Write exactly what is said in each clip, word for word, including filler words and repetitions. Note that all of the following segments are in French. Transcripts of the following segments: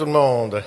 Tout le monde.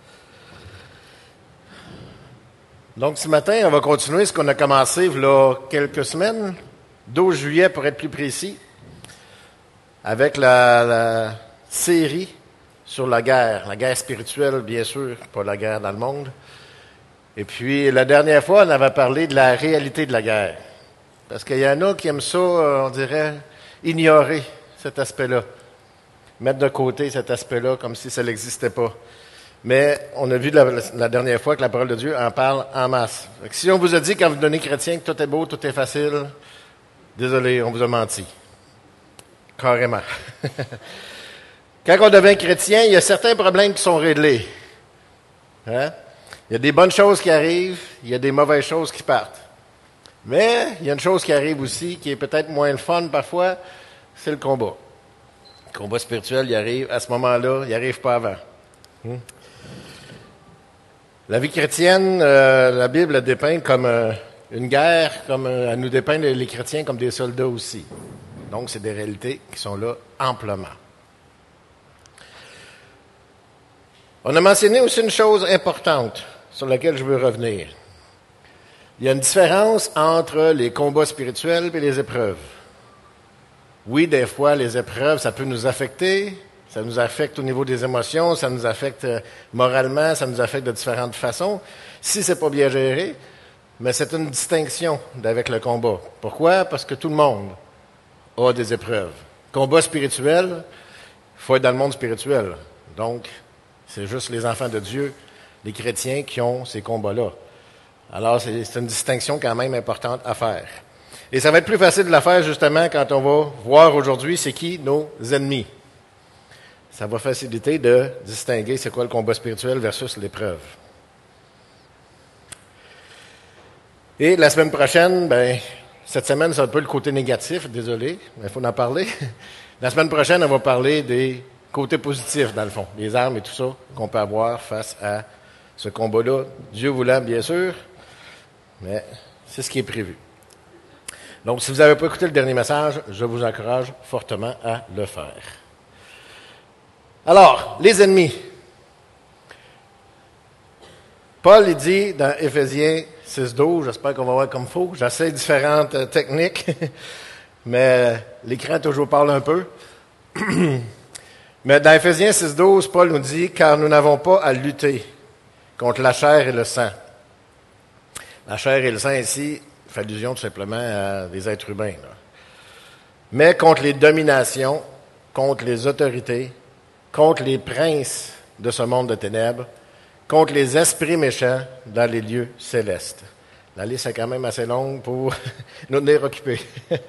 Donc, ce matin, on va continuer ce qu'on a commencé il y a quelques semaines, douze juillet pour être plus précis, avec la, la série sur la guerre, la guerre spirituelle, bien sûr, pas la guerre dans le monde. Et puis, la dernière fois, on avait parlé de la réalité de la guerre. Parce qu'il y en a qui aiment ça, on dirait, ignorer cet aspect-là. Mettre de côté cet aspect-là comme si ça n'existait pas. Mais on a vu la, la dernière fois que la parole de Dieu en parle en masse. Donc, si on vous a dit quand vous devenez chrétien que tout est beau, tout est facile, désolé, on vous a menti. Carrément. Quand on devient chrétien, il y a certains problèmes qui sont réglés. Hein? Il y a des bonnes choses qui arrivent, il y a des mauvaises choses qui partent. Mais il y a une chose qui arrive aussi, qui est peut-être moins le fun parfois, c'est le combat. Le combat spirituel, il arrive à ce moment-là, il n'arrive pas avant. Hmm. La vie chrétienne, euh, la Bible la dépeint comme euh, une guerre, comme euh, elle nous dépeint les, les chrétiens comme des soldats aussi. Donc, c'est des réalités qui sont là amplement. On a mentionné aussi une chose importante sur laquelle je veux revenir. Il y a une différence entre les combats spirituels et les épreuves. Oui, des fois, les épreuves, ça peut nous affecter. Ça nous affecte au niveau des émotions, ça nous affecte moralement, ça nous affecte de différentes façons, si c'est pas bien géré. Mais c'est une distinction avec le combat. Pourquoi? Parce que tout le monde a des épreuves. Combat spirituel, il faut être dans le monde spirituel. Donc, c'est juste les enfants de Dieu, les chrétiens, qui ont ces combats-là. Alors, c'est, c'est une distinction quand même importante à faire. Et ça va être plus facile de la faire justement quand on va voir aujourd'hui c'est qui nos ennemis. Ça va faciliter de distinguer c'est quoi le combat spirituel versus l'épreuve. Et la semaine prochaine, ben, cette semaine, c'est un peu le côté négatif, désolé, mais il faut en parler. La semaine prochaine, on va parler des côtés positifs, dans le fond, les armes et tout ça qu'on peut avoir face à ce combat-là. Dieu voulant, bien sûr, mais c'est ce qui est prévu. Donc, si vous n'avez pas écouté le dernier message, je vous encourage fortement à le faire. Alors, les ennemis. Paul, il dit dans Éphésiens six douze, j'espère qu'on va voir comme il faut, j'essaie différentes euh, techniques, mais l'écran toujours parle un peu. Mais dans Éphésiens six douze, Paul nous dit « Car nous n'avons pas à lutter contre la chair et le sang. » La chair et le sang ici fait allusion tout simplement à des êtres humains. Là. Mais contre les dominations, contre les autorités, contre les princes de ce monde de ténèbres, contre les esprits méchants dans les lieux célestes. La liste est quand même assez longue pour nous tenir occupés.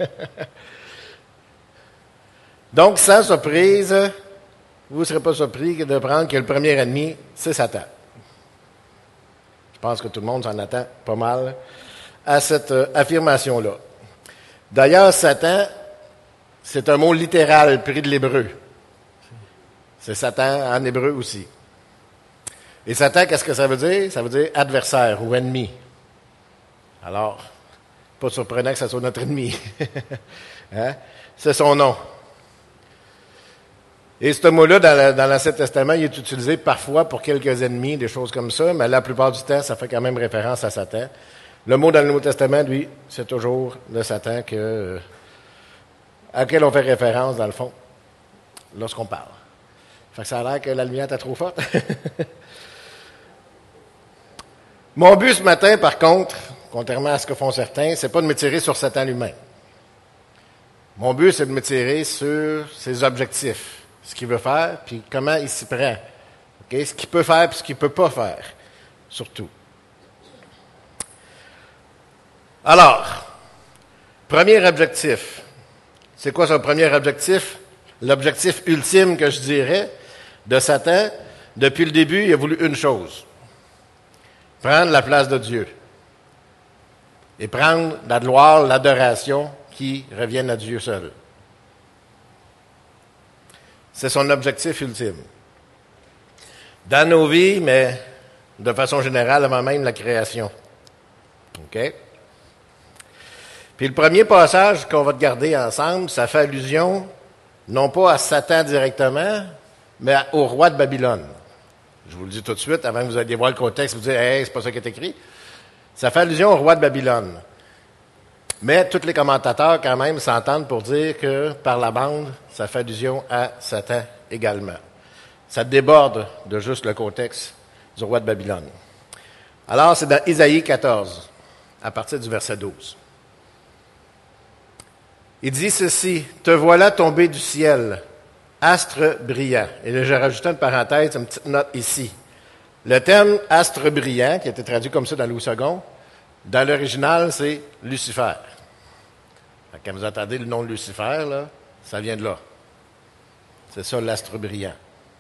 Donc, sans surprise, vous ne serez pas surpris de prendre que le premier ennemi, c'est Satan. Je pense que tout le monde s'en attend pas mal à cette euh, affirmation-là. D'ailleurs, Satan, c'est un mot littéral pris de l'hébreu. C'est Satan en hébreu aussi. Et Satan, qu'est-ce que ça veut dire? Ça veut dire adversaire ou ennemi. Alors, pas surprenant que ça soit notre ennemi. Hein? C'est son nom. Et ce mot-là, dans, la, dans l'Ancien Testament, il est utilisé parfois pour quelques ennemis, des choses comme ça, mais la plupart du temps, ça fait quand même référence à Satan. Le mot dans le Nouveau Testament, lui, c'est toujours le Satan que, euh, à quel on fait référence, dans le fond, lorsqu'on parle. Fait que ça a l'air que la lumière est trop forte. Mon but ce matin, par contre, contrairement à ce que font certains, c'est pas de m'étirer sur Satan lui-même. Mon but, c'est de m'étirer sur ses objectifs, ce qu'il veut faire, puis comment il s'y prend. Okay? Ce qu'il peut faire, puis ce qu'il ne peut pas faire, surtout. Alors, premier objectif. C'est quoi son premier objectif? L'objectif ultime que je dirais de Satan, depuis le début, il a voulu une chose. Prendre la place de Dieu. Et prendre la gloire, l'adoration qui reviennent à Dieu seul. C'est son objectif ultime. Dans nos vies, mais de façon générale, avant même la création. OK? Puis le premier passage qu'on va regarder ensemble, ça fait allusion non pas à Satan directement, mais au roi de Babylone. Je vous le dis tout de suite, avant que vous alliez voir le contexte, vous dire, hey, c'est pas ça qui est écrit. Ça fait allusion au roi de Babylone. Mais tous les commentateurs, quand même, s'entendent pour dire que, par la bande, ça fait allusion à Satan également. Ça déborde de juste le contexte du roi de Babylone. Alors, c'est dans Isaïe quatorze, à partir du verset douze. Il dit ceci, « Te voilà tombé du ciel, astre brillant. » Et là, j'ai rajouté une parenthèse, une petite note ici. Le terme « astre brillant », qui a été traduit comme ça dans Louis second, dans l'original, c'est Lucifer. Quand vous entendez le nom de Lucifer, là, ça vient de là. C'est ça, l'astre brillant.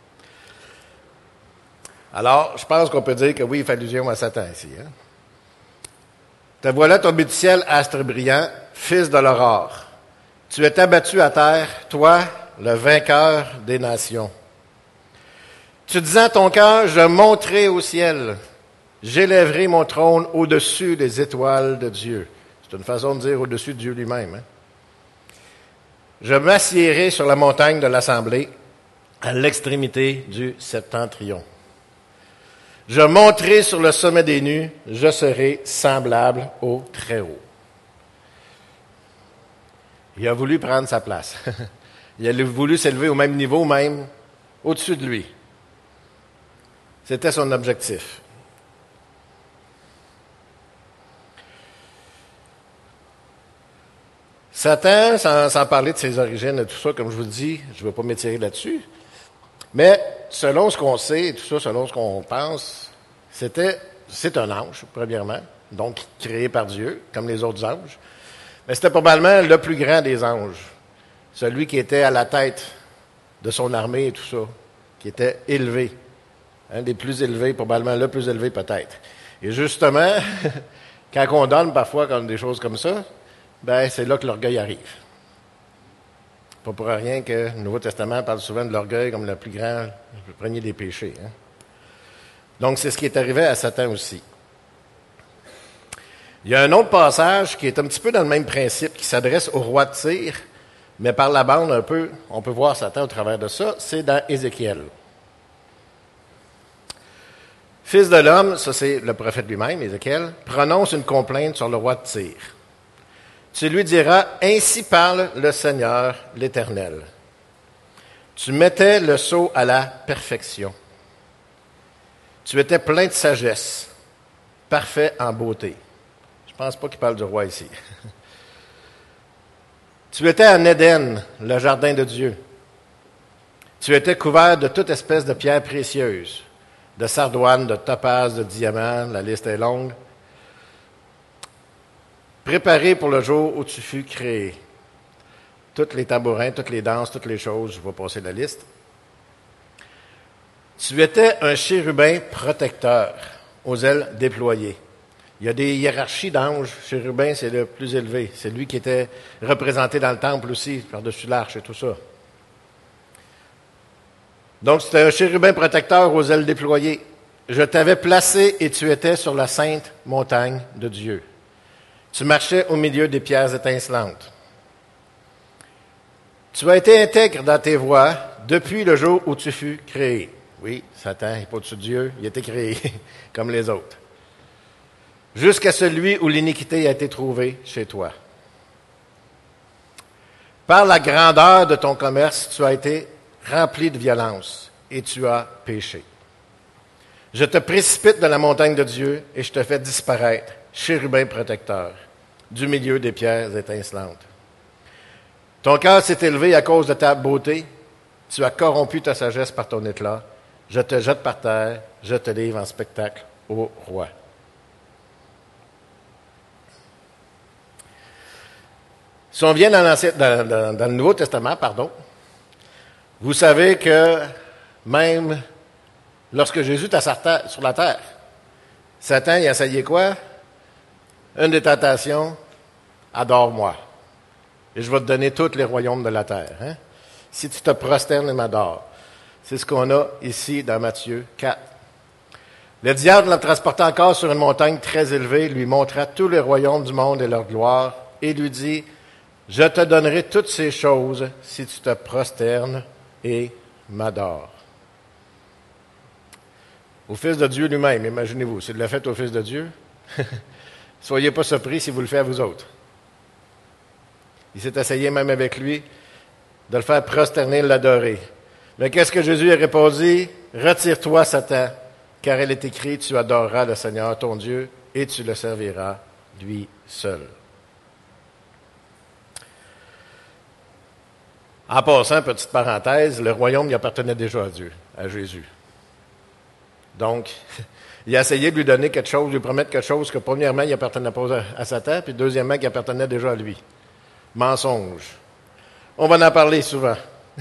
Alors, je pense qu'on peut dire que oui, il fait allusion à Satan ici. Hein? Te voilà tombé du ciel, astre brillant, fils de l'aurore. Tu es abattu à terre, toi, le vainqueur des nations. Tu disais à ton cœur, je monterai au ciel, j'élèverai mon trône au-dessus des étoiles de Dieu. C'est une façon de dire au-dessus de Dieu lui-même. Hein? Je m'assiérai sur la montagne de l'assemblée, à l'extrémité du septentrion. Je monterai sur le sommet des nues, je serai semblable au Très-Haut. Il a voulu prendre sa place. Il a voulu s'élever au même niveau, même au-dessus de lui. C'était son objectif. Satan, sans, sans parler de ses origines et tout ça, comme je vous le dis, je ne vais pas m'étirer là-dessus, mais selon ce qu'on sait et tout ça, selon ce qu'on pense, c'était, c'est un ange, premièrement, donc créé par Dieu, comme les autres anges. Mais c'était probablement le plus grand des anges, celui qui était à la tête de son armée et tout ça, qui était élevé, un des plus élevés, probablement le plus élevé peut-être. Et justement, quand on donne parfois comme des choses comme ça, ben c'est là que l'orgueil arrive. Pas pour rien que le Nouveau Testament parle souvent de l'orgueil comme le plus grand, le premier des péchés. Hein? Donc c'est ce qui est arrivé à Satan aussi. Il y a un autre passage qui est un petit peu dans le même principe, qui s'adresse au roi de Tyr, mais par la bande un peu, on peut voir Satan au travers de ça, c'est dans Ézéchiel. Fils de l'homme, ça c'est le prophète lui-même, Ézéchiel, prononce une complainte sur le roi de Tyr. Tu lui diras, ainsi parle le Seigneur, l'Éternel. Tu mettais le sceau à la perfection. Tu étais plein de sagesse, parfait en beauté. Je ne pense pas qu'il parle du roi ici. Tu étais en Éden, le jardin de Dieu. Tu étais couvert de toute espèce de pierres précieuses, de sardoine, de topaze, de diamants, la liste est longue. Préparé pour le jour où tu fus créé. Tous les tambourins, toutes les danses, toutes les choses, je vais passer la liste. Tu étais un chérubin protecteur, aux ailes déployées. Il y a des hiérarchies d'anges. Chérubin, c'est le plus élevé. C'est lui qui était représenté dans le temple aussi, par-dessus l'arche et tout ça. Donc, c'était un chérubin protecteur aux ailes déployées. Je t'avais placé et tu étais sur la sainte montagne de Dieu. Tu marchais au milieu des pierres étincelantes. Tu as été intègre dans tes voies depuis le jour où tu fus créé. Oui, Satan n'est pas au-dessus de Dieu, il a été créé comme les autres. Jusqu'à celui où l'iniquité a été trouvée chez toi. Par la grandeur de ton commerce, tu as été rempli de violence et tu as péché. Je te précipite de la montagne de Dieu et je te fais disparaître, chérubin protecteur, du milieu des pierres étincelantes. Ton cœur s'est élevé à cause de ta beauté, tu as corrompu ta sagesse par ton éclat, je te jette par terre, je te livre en spectacle au roi. Si on vient dans, dans, dans, dans le Nouveau Testament, pardon, vous savez que même lorsque Jésus était sur la terre, Satan, il a essayé quoi? Une des tentations, adore-moi. Et je vais te donner tous les royaumes de la terre. Hein? Si tu te prosternes et m'adores. C'est ce qu'on a ici dans Matthieu quatre. Le diable l'a transporté encore sur une montagne très élevée, lui montra tous les royaumes du monde et leur gloire, et lui dit, je te donnerai toutes ces choses si tu te prosternes et m'adores. au Fils de Dieu lui-même. Imaginez-vous, s'il l'a fait au Fils de Dieu, soyez pas surpris s'il vous le fait à vous autres. Il s'est essayé même avec lui de le faire prosterner, l'adorer. Mais qu'est-ce que Jésus a répondu? Retire-toi, Satan, car il est écrit, tu adoreras le Seigneur ton Dieu et tu le serviras lui seul. En passant, petite parenthèse, le royaume y appartenait déjà à Dieu, à Jésus. Donc, il a essayé de lui donner quelque chose, de lui promettre quelque chose que premièrement, il appartenait pas à Satan, puis deuxièmement, qui appartenait déjà à lui. Mensonge. On va en parler souvent.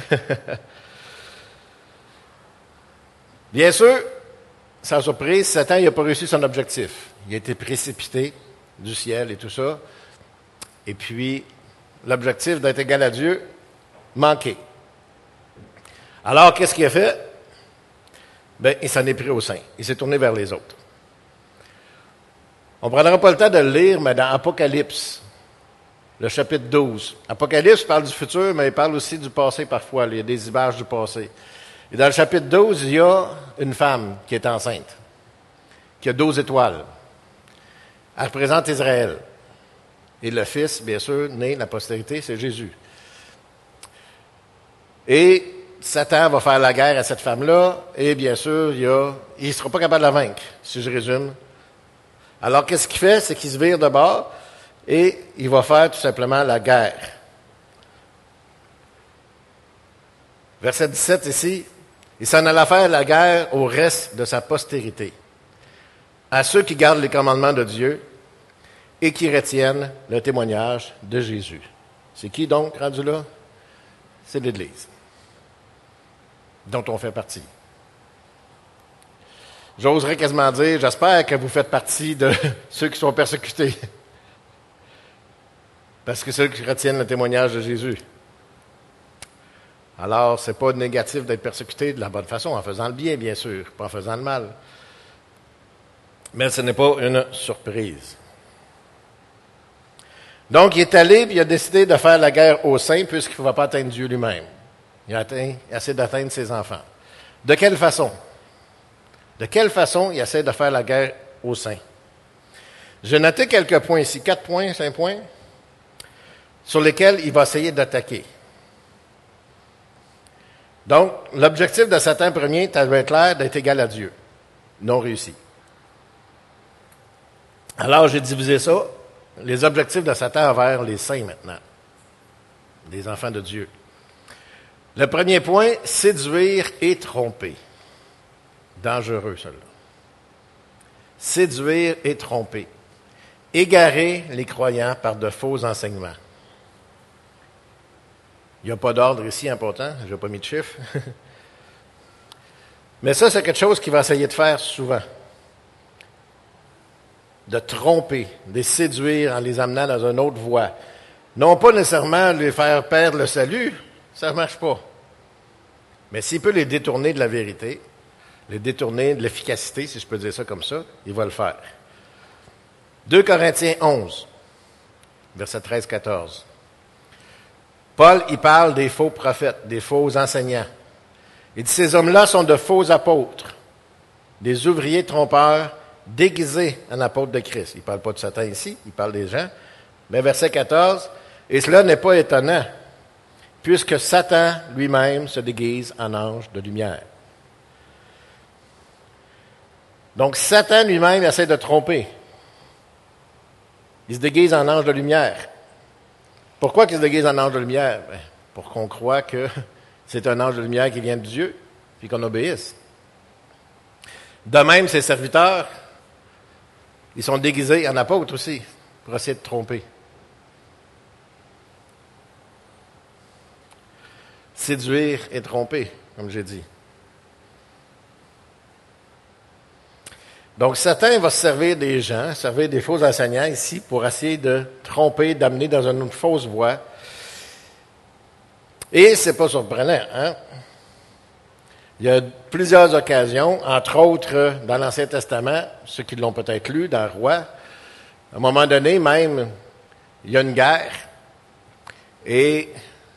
Bien sûr, sans surprise, Satan n'a pas réussi son objectif. Il a été précipité du ciel et tout ça. Et puis, l'objectif d'être égal à Dieu manqué. Alors, qu'est-ce qu'il a fait? Bien, il s'en est pris au sein. Il s'est tourné vers les autres. On ne prendra pas le temps de le lire, mais dans Apocalypse, le chapitre douze. Apocalypse parle du futur, mais il parle aussi du passé parfois. Il y a des images du passé. Et dans le chapitre douze, il y a une femme qui est enceinte, qui a douze étoiles. Elle représente Israël. Et le fils, bien sûr, né, la postérité, c'est Jésus. Et Satan va faire la guerre à cette femme-là, et bien sûr, il ne il sera pas capable de la vaincre, si je résume. Alors, qu'est-ce qu'il fait? C'est qu'il se vire de bord, et il va faire tout simplement la guerre. Verset dix-sept ici, il s'en alla faire la guerre au reste de sa postérité, à ceux qui gardent les commandements de Dieu et qui retiennent le témoignage de Jésus. C'est qui donc rendu là? C'est l'Église, dont on fait partie. J'oserais quasiment dire, j'espère que vous faites partie de ceux qui sont persécutés. Parce que ceux qui retiennent le témoignage de Jésus. Alors, ce n'est pas négatif d'être persécuté de la bonne façon, en faisant le bien, bien sûr, pas en faisant le mal. Mais ce n'est pas une surprise. Donc, il est allé et il a décidé de faire la guerre aux saints puisqu'il ne va pas atteindre Dieu lui-même. Il a atteint, il essaie d'atteindre ses enfants. De quelle façon? De quelle façon il essaie de faire la guerre aux saints? J'ai noté quelques points ici, quatre points, cinq points, sur lesquels il va essayer d'attaquer. Donc, l'objectif de Satan premier, ça doit être clair, d'être égal à Dieu. Non réussi. Alors, j'ai divisé ça. Les objectifs de Satan envers les saints maintenant. Les enfants de Dieu. Le premier point, séduire et tromper. Dangereux, celui-là. Séduire et tromper. Égarer les croyants par de faux enseignements. Il n'y a pas d'ordre ici important, je n'ai pas mis de chiffre. Mais ça, c'est quelque chose qu'il va essayer de faire souvent. De tromper, de les séduire en les amenant dans une autre voie. Non pas nécessairement les faire perdre le salut, ça ne marche pas. Mais s'il peut les détourner de la vérité, les détourner de l'efficacité, si je peux dire ça comme ça, il va le faire. deux Corinthiens onze, versets treize à quatorze. Paul, il parle des faux prophètes, des faux enseignants. Il dit, ces hommes-là sont de faux apôtres, des ouvriers trompeurs, déguisés en apôtres de Christ. Il ne parle pas de Satan ici, il parle des gens. Mais verset quatorze, et cela n'est pas étonnant, puisque Satan lui-même se déguise en ange de lumière. Donc, Satan lui-même essaie de tromper. Il se déguise en ange de lumière. Pourquoi qu'il se déguise en ange de lumière? Ben, pour qu'on croie que c'est un ange de lumière qui vient de Dieu, puis qu'on obéisse. De même, ses serviteurs, ils sont déguisés en apôtres aussi, pour essayer de tromper. Séduire et tromper, comme j'ai dit. Donc, Satan va se servir des gens, servir des faux enseignants ici pour essayer de tromper, d'amener dans une fausse voie. Et c'est pas surprenant, hein? Il y a plusieurs occasions, entre autres dans l'Ancien Testament, ceux qui l'ont peut-être lu, dans Roi. À un moment donné, même, il y a une guerre. Et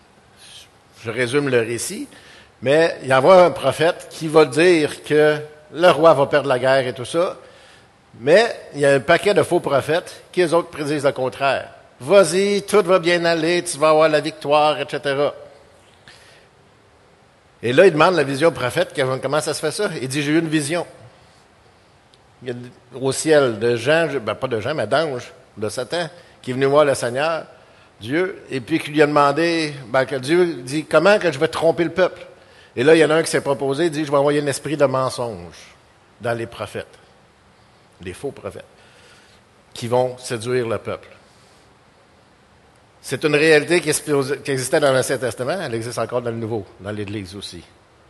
je résume le récit, mais il y a un prophète qui va dire que le roi va perdre la guerre et tout ça. Mais il y a un paquet de faux prophètes qui, eux autres, prédisent le contraire. Vas-y, tout va bien aller, tu vas avoir la victoire, et cetera. Et là, il demande la vision au prophète, comment ça se fait ça? Il dit, j'ai eu une vision. Il y a au ciel de gens, ben pas de gens, mais d'anges, de Satan, qui est venu voir le Seigneur, Dieu, et puis qui lui a demandé, ben, que Dieu dit, comment que je vais tromper le peuple? Et là, il y en a un qui s'est proposé, il dit, je vais envoyer un esprit de mensonge dans les prophètes, les faux prophètes, qui vont séduire le peuple. C'est une réalité qui existait dans l'Ancien Testament, elle existe encore dans le Nouveau, dans l'Église aussi.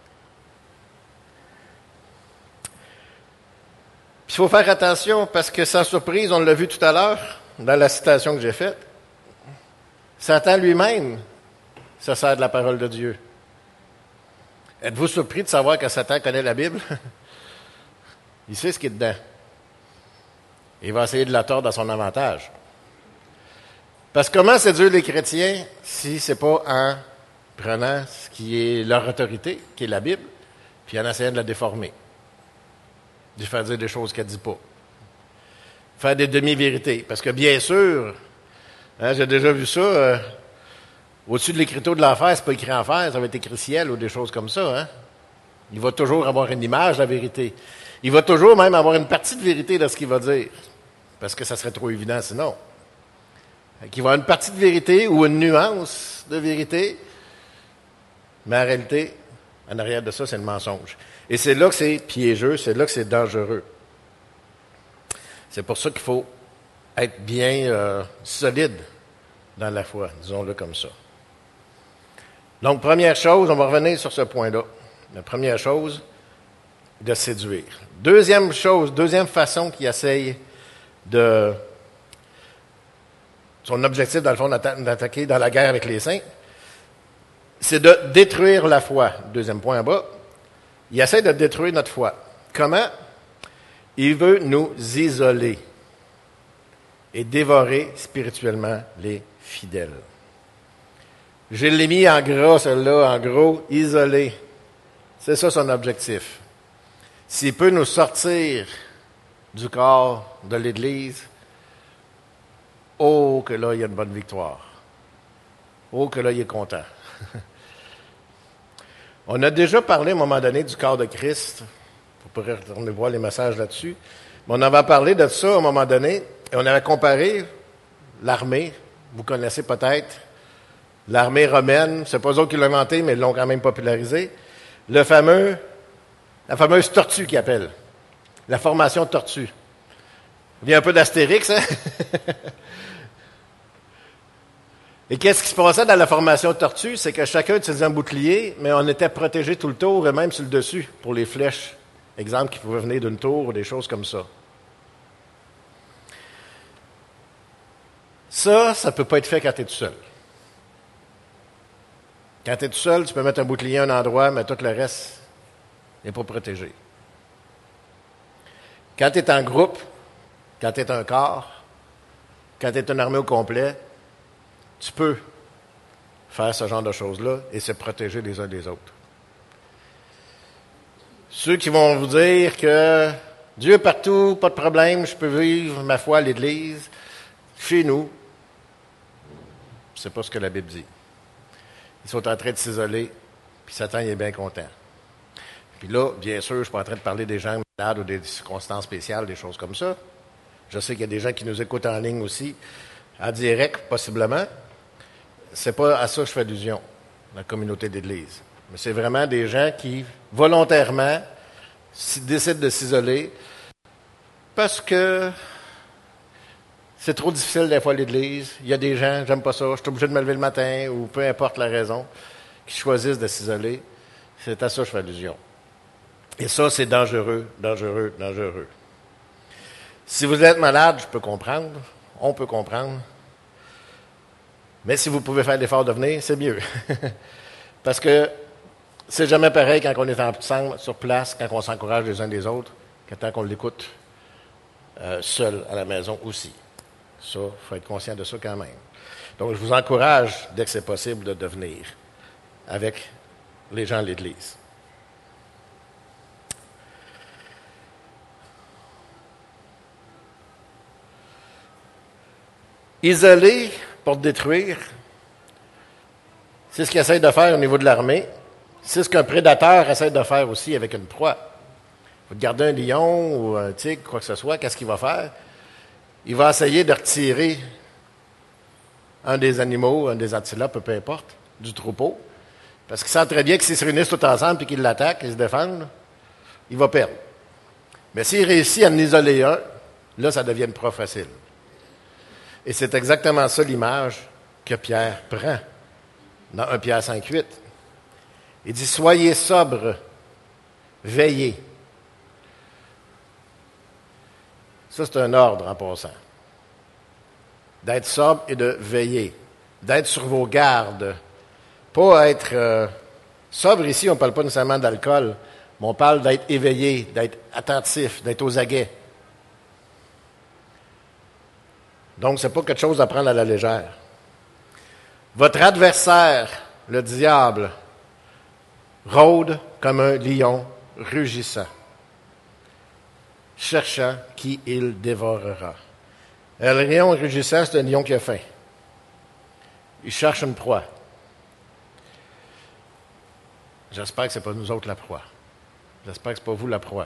Il faut faire attention parce que, sans surprise, on l'a vu tout à l'heure, dans la citation que j'ai faite, Satan lui-même se sert de la parole de Dieu. Êtes-vous surpris de savoir que Satan connaît la Bible? Il sait ce qui est dedans. Il va essayer de la tordre à son avantage. Parce que comment séduire les chrétiens si ce n'est pas en prenant ce qui est leur autorité, qui est la Bible, puis en essayant de la déformer, de faire dire des choses qu'elle ne dit pas. Faire des demi-vérités. Parce que bien sûr, hein, j'ai déjà vu ça, euh, au-dessus de l'écriture de l'enfer, c'est pas écrit enfer, ça va être écrit ciel ou des choses comme ça. Hein? Il va toujours avoir une image de la vérité. Il va toujours même avoir une partie de vérité dans ce qu'il va dire. Parce que ça serait trop évident sinon. Il va avoir une partie de vérité ou une nuance de vérité, mais en réalité, en arrière de ça, c'est le mensonge. Et c'est là que c'est piégeux, c'est là que c'est dangereux. C'est pour ça qu'il faut être bien euh, solide dans la foi, disons-le comme ça. Donc, première chose, on va revenir sur ce point-là. La première chose, de séduire. Deuxième chose, deuxième façon qu'il essaye de... Son objectif, dans le fond, d'attaquer dans la guerre avec les saints, c'est de détruire la foi. Deuxième point en bas. Il essaie de détruire notre foi. Comment? Il veut nous isoler et dévorer spirituellement les fidèles. Je l'ai mis en gras, celle-là, en gros, isolé. C'est ça son objectif. S'il peut nous sortir du corps de l'Église, oh, que là, il y a une bonne victoire. Oh, que là, il est content. On a déjà parlé à un moment donné du corps de Christ. Vous pourrez retourner voir les messages là-dessus. Mais on avait parlé de ça à un moment donné. Et on avait comparé l'armée. Vous connaissez peut-être l'armée romaine. C'est pas eux autres qui l'ont inventé, mais ils l'ont quand même popularisé. Le fameux, la fameuse tortue qu'ils appellent. La formation tortue. Il y a un peu d'Astérix, hein? Et qu'est-ce qui se passait dans la formation tortue? C'est que chacun utilisait un bouclier, mais on était protégé tout le tour et même sur le dessus pour les flèches. Exemple qui pouvaient venir d'une tour ou des choses comme ça. Ça, ça ne peut pas être fait quand tu es tout seul. Quand tu es tout seul, tu peux mettre un bouclier à un endroit, mais tout le reste n'est pas protégé. Quand tu es en groupe, quand tu es un corps, quand tu es une armée au complet, tu peux faire ce genre de choses-là et se protéger les uns des autres. Ceux qui vont vous dire que Dieu est partout, pas de problème, je peux vivre ma foi à l'Église, chez nous, c'est pas ce que la Bible dit. Ils sont en train de s'isoler, puis Satan il est bien content. Puis là, bien sûr, je ne suis pas en train de parler des gens malades ou des circonstances spéciales, des choses comme ça. Je sais qu'il y a des gens qui nous écoutent en ligne aussi, en direct, possiblement. C'est pas à ça que je fais allusion, la communauté d'Église. Mais c'est vraiment des gens qui, volontairement, décident de s'isoler parce que c'est trop difficile des fois à l'Église. Il y a des gens, j'aime pas ça, je suis obligé de me lever le matin, ou peu importe la raison, qui choisissent de s'isoler. C'est à ça que je fais allusion. Et ça, c'est dangereux, dangereux, dangereux. Si vous êtes malade, je peux comprendre, on peut comprendre. Mais si vous pouvez faire l'effort de venir, c'est mieux. Parce que c'est jamais pareil quand on est ensemble, sur place, quand on s'encourage les uns des autres, que tant qu'on l'écoute euh, seul à la maison aussi. Ça, il faut être conscient de ça quand même. Donc, je vous encourage, dès que c'est possible, de devenir avec les gens de l'Église. Isoler pour détruire, c'est ce qu'il essaie de faire au niveau de l'armée. C'est ce qu'un prédateur essaie de faire aussi avec une proie. Vous gardez un lion ou un tigre, quoi que ce soit, qu'est-ce qu'il va faire? Il va essayer de retirer un des animaux, un des antilopes, peu importe, du troupeau. Parce qu'il sent très bien que s'ils se réunissent tous ensemble et qu'ils l'attaquent, ils se défendent, il va perdre. Mais s'il réussit à en isoler un, là, ça devient une proie facile. Et c'est exactement ça l'image que Pierre prend dans un Pierre cinq huit. Il dit « Soyez sobres, veillez ». Ça, c'est un ordre en passant. D'être sobre et de veiller. D'être sur vos gardes. Pas être... Euh, sobre ici, on ne parle pas nécessairement d'alcool, mais on parle d'être éveillé, d'être attentif, d'être aux aguets. Donc, ce n'est pas quelque chose à prendre à la légère. Votre adversaire, le diable, rôde comme un lion rugissant, cherchant qui il dévorera. Et le lion rugissant, c'est un lion qui a faim. Il cherche une proie. J'espère que ce n'est pas nous autres la proie. J'espère que ce n'est pas vous la proie.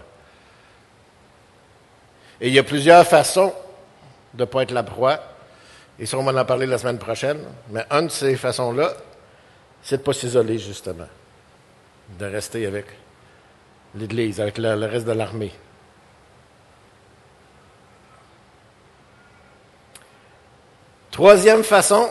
Et il y a plusieurs façons de ne pas être la proie. Et ça, on va en parler la semaine prochaine. Mais une de ces façons-là, c'est de ne pas s'isoler, justement. De rester avec l'Église, avec le, le reste de l'armée. Troisième façon,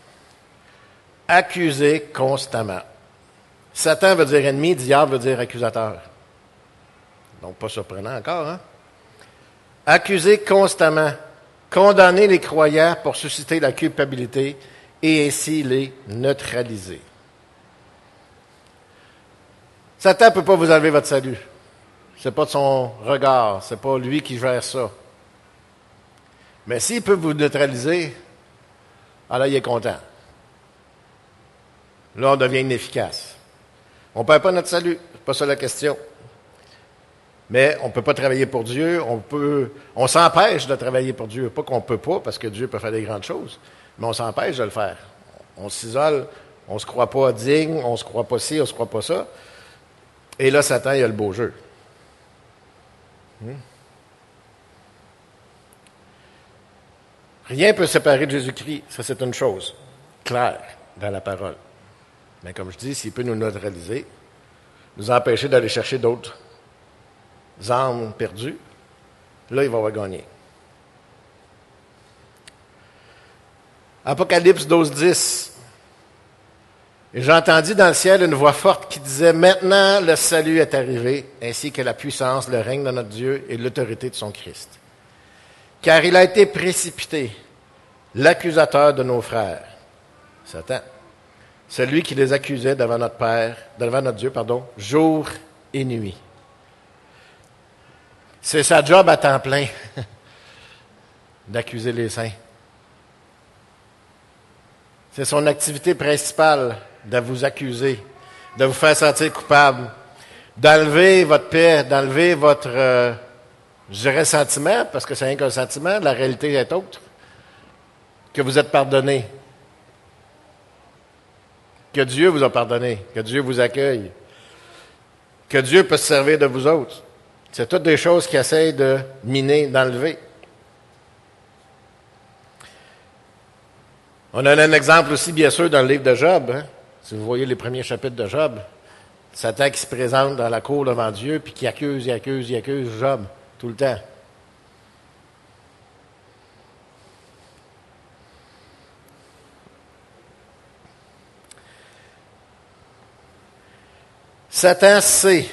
accuser constamment. Satan veut dire ennemi, diable veut dire accusateur. Donc, pas surprenant encore, hein? Accuser constamment, condamner les croyants pour susciter la culpabilité et ainsi les neutraliser. Satan ne peut pas vous enlever votre salut. Ce n'est pas de son regard, ce n'est pas lui qui gère ça. Mais s'il peut vous neutraliser, alors il est content. Là, on devient inefficace. On ne perd pas notre salut, ce n'est pas ça la question. Mais on ne peut pas travailler pour Dieu, on peut, on s'empêche de travailler pour Dieu. Pas qu'on ne peut pas, parce que Dieu peut faire des grandes choses, mais on s'empêche de le faire. On s'isole, on ne se croit pas digne, on ne se croit pas ci, on ne se croit pas ça. Et là, Satan, il a le beau jeu. Hmm? Rien ne peut séparer de Jésus-Christ, ça c'est une chose claire dans la parole. Mais comme je dis, s'il peut nous neutraliser, nous empêcher d'aller chercher d'autres âmes perdues, là, il va avoir gagné. Apocalypse douze dix. Et j'entendis dans le ciel une voix forte qui disait « Maintenant le salut est arrivé, ainsi que la puissance, le règne de notre Dieu et l'autorité de son Christ. Car il a été précipité, l'accusateur de nos frères, Satan, celui qui les accusait devant notre Père, devant notre Dieu, pardon, jour et nuit. » C'est sa job à temps plein d'accuser les saints. C'est son activité principale de vous accuser, de vous faire sentir coupable, d'enlever votre paix, d'enlever votre, euh, je dirais, sentiment, parce que c'est rien qu'un sentiment, la réalité est autre, que vous êtes pardonné, que Dieu vous a pardonné, que Dieu vous accueille, que Dieu peut se servir de vous autres. C'est toutes des choses qui essayent de miner, d'enlever. On a un exemple aussi, bien sûr, dans le livre de Job. Hein? Si vous voyez les premiers chapitres de Job, Satan qui se présente dans la cour devant Dieu, puis qui accuse, il accuse, il accuse Job, tout le temps. Satan sait,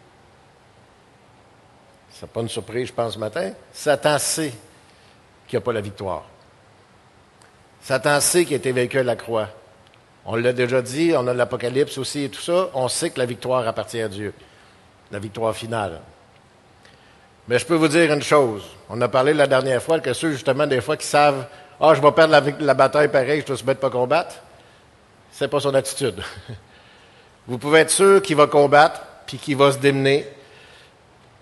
c'est pas une surprise, je pense, ce matin, Satan sait qu'il n'y a pas la victoire. Satan sait qu'il a été vaincu à la croix. On l'a déjà dit, on a l'Apocalypse aussi et tout ça. On sait que la victoire appartient à Dieu. La victoire finale. Mais je peux vous dire une chose. On a parlé la dernière fois que ceux, justement, des fois, qui savent « Ah, je vais perdre la, la bataille pareil, je dois se mettre pas combattre. » C'est pas son attitude. Vous pouvez être sûr qu'il va combattre, puis qu'il va se démener.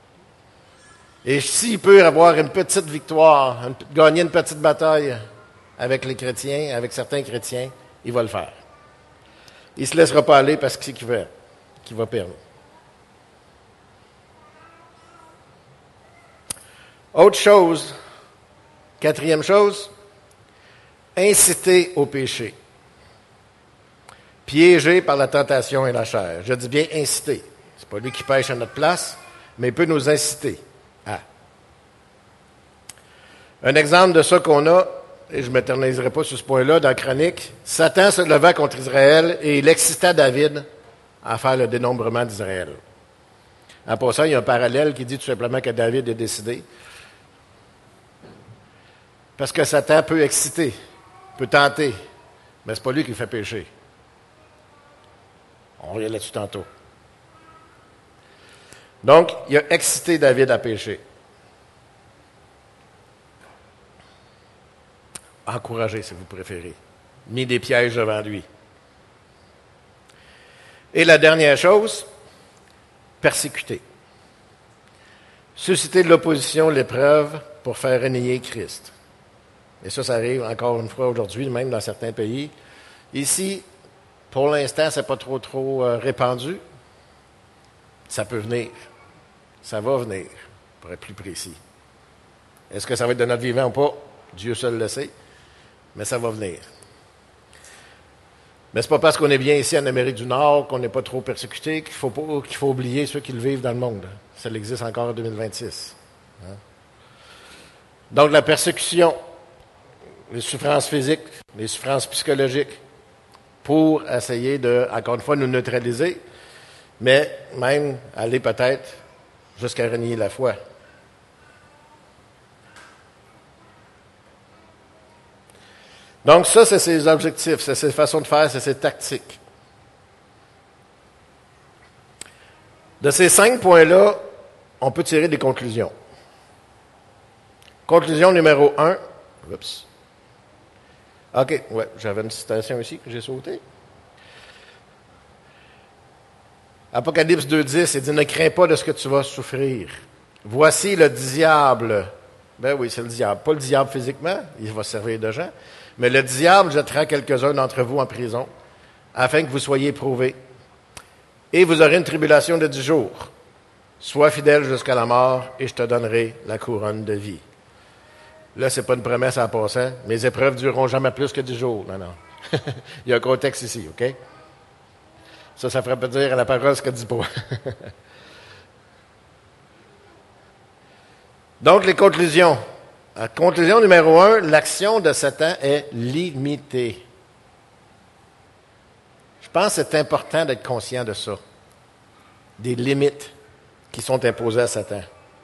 Et s'il peut avoir une petite victoire, une, gagner une petite bataille, avec les chrétiens, avec certains chrétiens, il va le faire. Il ne se laissera pas aller parce que c'est qu'il va, qu'il va perdre. Autre chose, quatrième chose, inciter au péché. Piégé par la tentation et la chair. Je dis bien inciter. Ce n'est pas lui qui pêche à notre place, mais il peut nous inciter à. Un exemple de ça qu'on a, et je ne m'éterniserai pas sur ce point-là, dans la Chronique, Satan se leva contre Israël et il excita David à faire le dénombrement d'Israël. En passant, il y a un parallèle qui dit tout simplement que David est décidé. Parce que Satan peut exciter, peut tenter, mais ce n'est pas lui qui fait pécher. On revient là-dessus tantôt. Donc, il a excité David à pécher. Encouragé, si vous préférez. Mis des pièges devant lui. Et la dernière chose, persécuter. Susciter de l'opposition, l'épreuve, pour faire renier Christ. Et ça, ça arrive encore une fois aujourd'hui, même dans certains pays. Ici, pour l'instant, ce n'est pas trop, trop euh, répandu. Ça peut venir. Ça va venir, pour être plus précis. Est-ce que ça va être de notre vivant ou pas? Dieu seul le sait. Mais ça va venir. Mais ce n'est pas parce qu'on est bien ici en Amérique du Nord, qu'on n'est pas trop persécuté, qu'il faut, pas, qu'il faut oublier ceux qui le vivent dans le monde. Ça existe encore en deux mille vingt-six. Hein? Donc la persécution, les souffrances physiques, les souffrances psychologiques, pour essayer de, encore une fois, nous neutraliser, mais même aller peut-être jusqu'à renier la foi. Donc ça, c'est ses objectifs, c'est ses façons de faire, c'est ses tactiques. De ces cinq points-là, on peut tirer des conclusions. Conclusion numéro un. Oups. OK, ouais, j'avais une citation ici que j'ai sautée. Apocalypse deux dix, il dit « Ne crains pas de ce que tu vas souffrir. Voici le diable. » Ben oui, c'est le diable. Pas le diable physiquement, il va servir de gens. Mais le diable jettera quelques-uns d'entre vous en prison, afin que vous soyez éprouvés. Et vous aurez une tribulation de dix jours. Sois fidèle jusqu'à la mort, et je te donnerai la couronne de vie. Là, ce n'est pas une promesse en passant. Mes épreuves ne dureront jamais plus que dix jours. Non, non. Il y a un contexte ici, OK? Ça, ça ferait pas dire à la parole ce qu'elle ne dit pas. Donc, les conclusions. La conclusion numéro un, l'action de Satan est limitée. Je pense que c'est important d'être conscient de ça. Des limites qui sont imposées à Satan.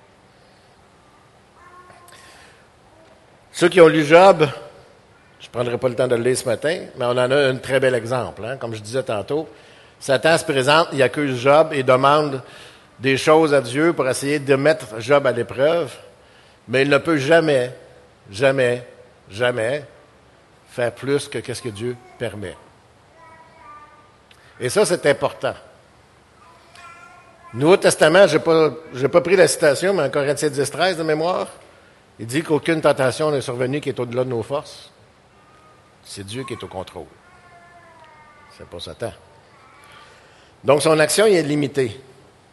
Ceux qui ont lu Job, je ne prendrai pas le temps de le lire ce matin, mais on en a un très bel exemple. Hein? Comme je disais tantôt, Satan se présente, il accuse Job et demande des choses à Dieu pour essayer de mettre Job à l'épreuve. Mais il ne peut jamais, jamais, jamais faire plus que ce que Dieu permet. Et ça, c'est important. Nouveau Testament, je n'ai pas, j'ai pas pris la citation, mais en Corinthiens dix treize de mémoire, il dit qu'aucune tentation n'est survenue qui est au-delà de nos forces. C'est Dieu qui est au contrôle. C'est pas Satan. Donc, son action il est limitée.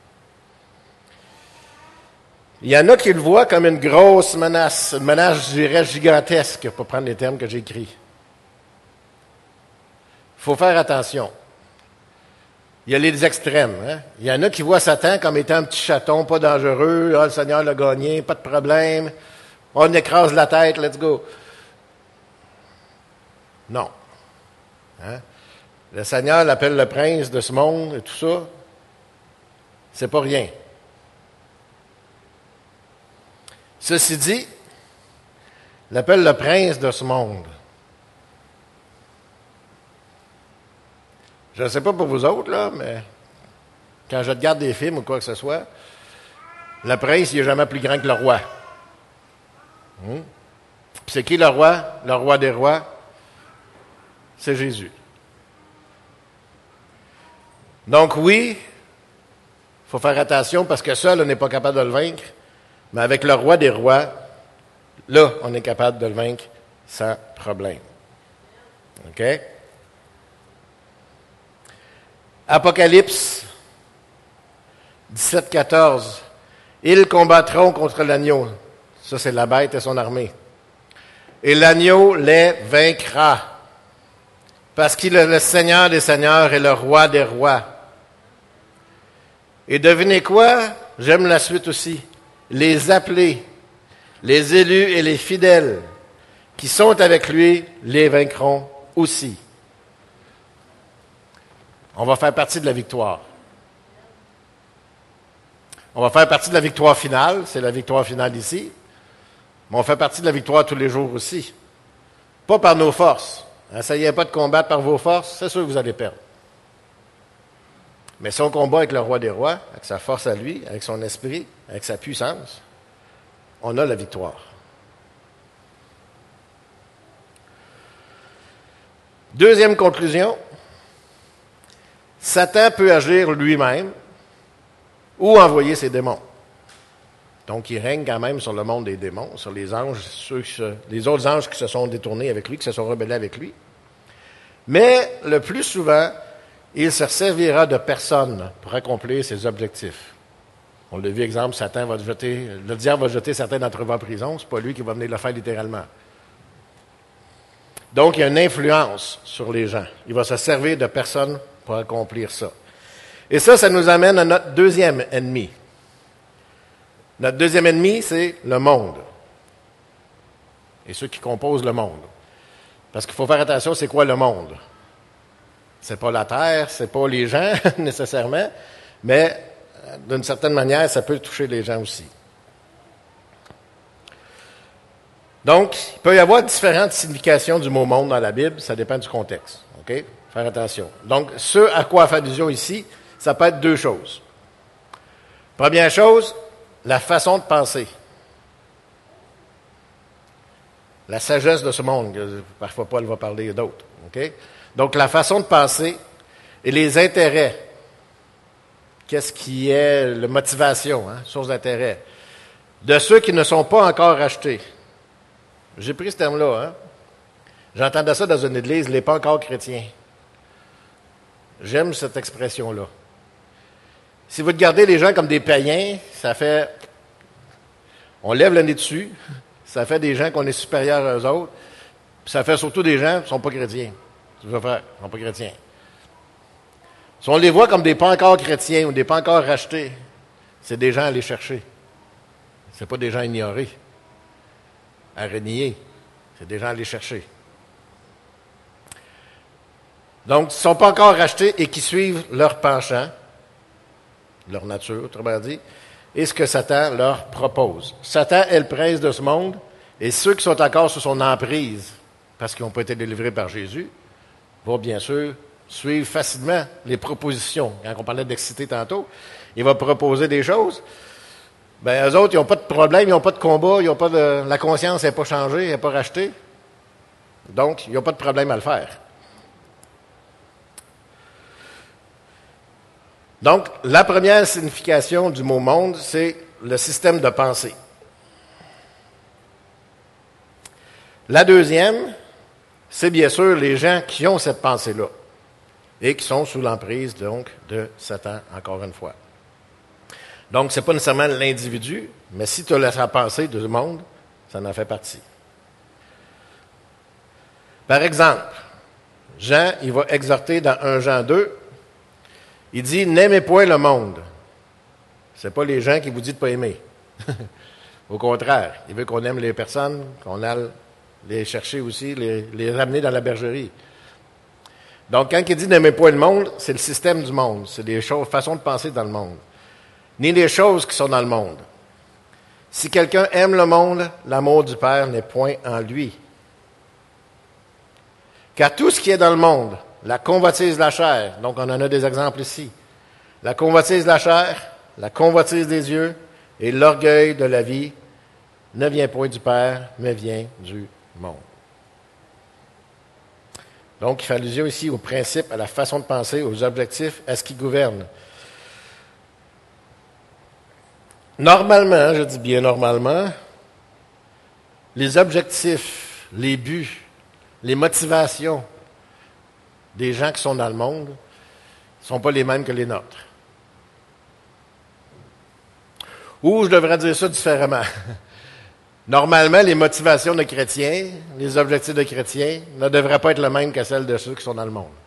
Il y en a qui le voient comme une grosse menace, une menace, je dirais, gigantesque, pour prendre les termes que j'ai écrits. Il faut faire attention. Il y a les extrêmes. Hein? Il y en a qui voient Satan comme étant un petit chaton, pas dangereux. Ah, le Seigneur l'a gagné, pas de problème. On écrase la tête, let's go. Non. Hein? Le Seigneur l'appelle le prince de ce monde et tout ça. C'est pas rien. Ceci dit, l'appelle le prince de ce monde. Je ne sais pas pour vous autres, là, mais quand je regarde des films ou quoi que ce soit, le prince, il n'est jamais plus grand que le roi. Hum? Puis c'est qui le roi? Le roi des rois? C'est Jésus. Donc oui, il faut faire attention parce que seul, on n'est pas capable de le vaincre. Mais avec le roi des rois, là, on est capable de le vaincre sans problème. OK? Apocalypse dix-sept quatorze. Ils combattront contre l'agneau. Ça, c'est la bête et son armée. Et l'agneau les vaincra. Parce qu'il est le Seigneur des seigneurs et le roi des rois. Et devinez quoi? J'aime la suite aussi. Les appelés, les élus et les fidèles qui sont avec lui les vaincront aussi. On va faire partie de la victoire. On va faire partie de la victoire finale, c'est la victoire finale ici, mais on fait partie de la victoire tous les jours aussi. Pas par nos forces. N'essayez pas de combattre par vos forces, c'est sûr que vous allez perdre. Mais si on combat avec le roi des rois, avec sa force à lui, avec son esprit, avec sa puissance, on a la victoire. Deuxième conclusion, Satan peut agir lui-même ou envoyer ses démons. Donc, il règne quand même sur le monde des démons, sur les anges, ceux qui se, les autres anges qui se sont détournés avec lui, qui se sont rebellés avec lui. Mais le plus souvent, il se servira de personnes pour accomplir ses objectifs. On l'a vu, exemple, Satan va jeter, le diable va jeter certains d'entre vous en prison, c'est pas lui qui va venir le faire littéralement. Donc, il y a une influence sur les gens. Il va se servir de personnes pour accomplir ça. Et ça, ça nous amène à notre deuxième ennemi. Notre deuxième ennemi, c'est le monde. Et ceux qui composent le monde. Parce qu'il faut faire attention, c'est quoi le monde? C'est pas la terre, c'est pas les gens nécessairement, mais d'une certaine manière, ça peut toucher les gens aussi. Donc, il peut y avoir différentes significations du mot monde dans la Bible, ça dépend du contexte. OK? Faire attention. Donc, ce à quoi fait allusion ici, ça peut être deux choses. Première chose, la façon de penser. La sagesse de ce monde, que parfois Paul va parler d'autres. OK? Donc, la façon de penser et les intérêts. Qu'est-ce qui est la motivation, hein, source d'intérêt, de ceux qui ne sont pas encore achetés. J'ai pris ce terme-là. Hein. J'entendais ça dans une église, les pas encore chrétiens. J'aime cette expression-là. Si vous regardez les gens comme des païens, ça fait... On lève le nez dessus, ça fait des gens qu'on est supérieurs à eux autres, puis ça fait surtout des gens qui ne sont pas chrétiens. Tu veux faire, ils ne sont pas chrétiens. Si on les voit comme des pas encore chrétiens ou des pas encore rachetés, c'est des gens à aller chercher. Ce n'est pas des gens ignorés, à renier. C'est des gens à aller chercher. Donc, ils ne sont pas encore rachetés et qui suivent leur penchant, leur nature, autrement dit, et ce que Satan leur propose. Satan est le prince de ce monde, et ceux qui sont encore sous son emprise, parce qu'ils n'ont pas été délivrés par Jésus, vont bien sûr suivre facilement les propositions. Quand on parlait d'exciter tantôt, il va proposer des choses. Bien, eux autres, ils n'ont pas de problème, ils n'ont pas de combat, ils n'ont pas de, la conscience n'est pas changée, elle n'est pas rachetée. Donc, ils n'ont pas de problème à le faire. Donc, la première signification du mot monde, c'est le système de pensée. La deuxième, c'est bien sûr les gens qui ont cette pensée-là et qui sont sous l'emprise, donc, de Satan, encore une fois. Donc, ce n'est pas nécessairement l'individu, mais si tu as la pensée du monde, ça en fait partie. Par exemple, Jean, il va exhorter dans un Jean deux, il dit « N'aimez point le monde ». Ce n'est pas les gens qui vous disent de ne pas aimer. Au contraire, il veut qu'on aime les personnes, qu'on aille les chercher aussi, les, les ramener dans la bergerie. Donc, quand il dit « N'aimez point le monde », c'est le système du monde, c'est les choses, façons de penser dans le monde. Ni les choses qui sont dans le monde. Si quelqu'un aime le monde, l'amour du Père n'est point en lui. Car tout ce qui est dans le monde, la convoitise de la chair, donc on en a des exemples ici, la convoitise de la chair, la convoitise des yeux et l'orgueil de la vie ne vient point du Père, mais vient du monde. Donc, il fait allusion ici au principe, à la façon de penser, aux objectifs, à ce qui gouverne. Normalement, je dis bien normalement, les objectifs les buts, les motivations des gens qui sont dans le monde ne sont pas les mêmes que les nôtres. Ou je devrais dire ça différemment. Normalement, les motivations de chrétiens, les objectifs de chrétiens ne devraient pas être les mêmes que celles de ceux qui sont dans le monde.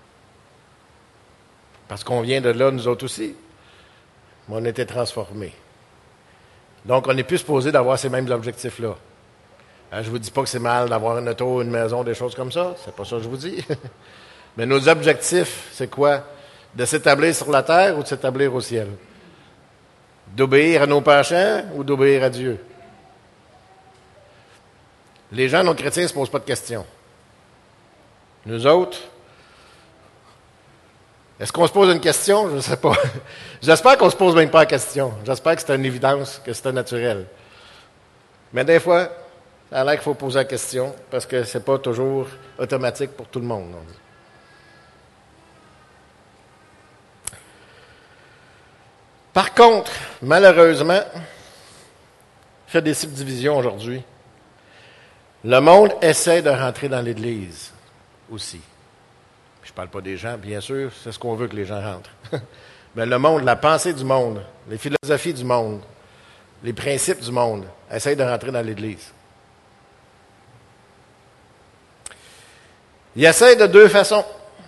Parce qu'on vient de là, nous autres aussi. Mais on a été transformés. Donc, on n'est plus supposé d'avoir ces mêmes objectifs-là. Je ne vous dis pas que c'est mal d'avoir une auto, une maison, des choses comme ça. C'est pas ça que je vous dis. Mais nos objectifs, c'est quoi? De s'établir sur la terre ou de s'établir au ciel? D'obéir à nos péchés ou d'obéir à Dieu? Les gens non chrétiens ne se posent pas de questions. Nous autres, est-ce qu'on se pose une question? Je ne sais pas. J'espère qu'on ne se pose même pas la question. J'espère que c'est une évidence, que c'est naturel. Mais des fois, ça a l'air qu'il faut poser la question parce que ce n'est pas toujours automatique pour tout le monde. Par contre, malheureusement, il y a des subdivisions aujourd'hui. Le monde essaie de rentrer dans l'Église aussi. Je ne parle pas des gens, bien sûr, c'est ce qu'on veut que les gens rentrent. Mais le monde, la pensée du monde, les philosophies du monde, les principes du monde, essayent de rentrer dans l'Église. Ils essayent de deux façons.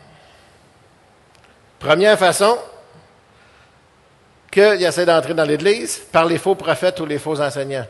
Première façon, qu'ils essaient d'entrer dans l'Église par les faux prophètes ou les faux enseignants.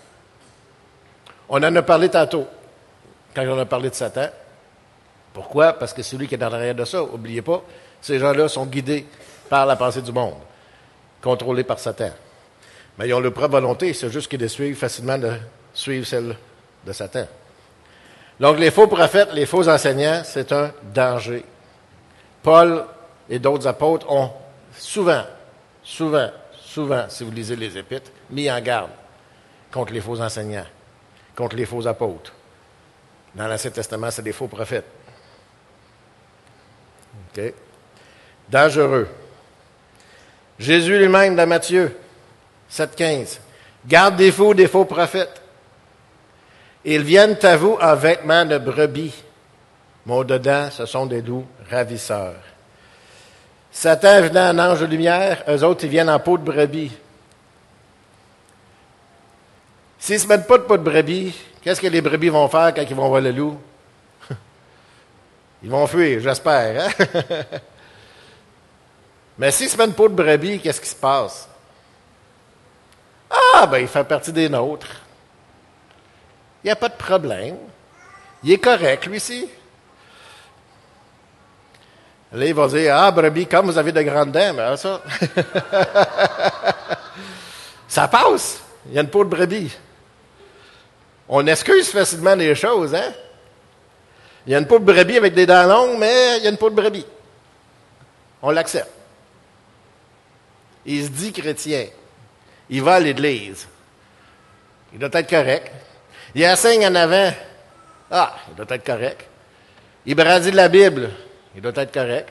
On en a parlé tantôt, quand on a parlé de Satan. Pourquoi? Parce que c'est lui qui est en arrière de ça. N'oubliez pas, ces gens-là sont guidés par la pensée du monde, contrôlés par Satan. Mais ils ont leur propre volonté, c'est juste qu'ils suivent facilement de suivre celle de Satan. Donc les faux prophètes, les faux enseignants, c'est un danger. Paul et d'autres apôtres ont souvent, souvent, souvent, si vous lisez les Épîtres, mis en garde contre les faux enseignants, contre les faux apôtres. Dans l'Ancien Testament, c'est des faux prophètes. OK? Dangereux. Jésus lui-même, dans Matthieu sept quinze, garde des faux, des faux prophètes. Ils viennent à vous en vêtements de brebis, mais au-dedans, ce sont des loups ravisseurs. Satan venant en ange de lumière, eux autres, ils viennent en peau de brebis. S'ils ne se mettent pas de peau de brebis, qu'est-ce que les brebis vont faire quand ils vont voir le loup? Ils vont fuir, j'espère. Hein? Mais s'ils se mettent une peau de brebis, qu'est-ce qui se passe? Ah, ben, il fait partie des nôtres. Il n'y a pas de problème. Il est correct, lui-ci. Là, il va dire, ah, brebis, comme vous avez de grandes dents, mais ça. Ça passe. Il y a une peau de brebis. On excuse facilement les choses, hein? Il y a une peau de brebis avec des dents longues, mais il y a une peau de brebis. On l'accepte. Il se dit chrétien. Il va à l'église. Il doit être correct. Il enseigne en avant. Ah, il doit être correct. Il brandit de la Bible. Il doit être correct.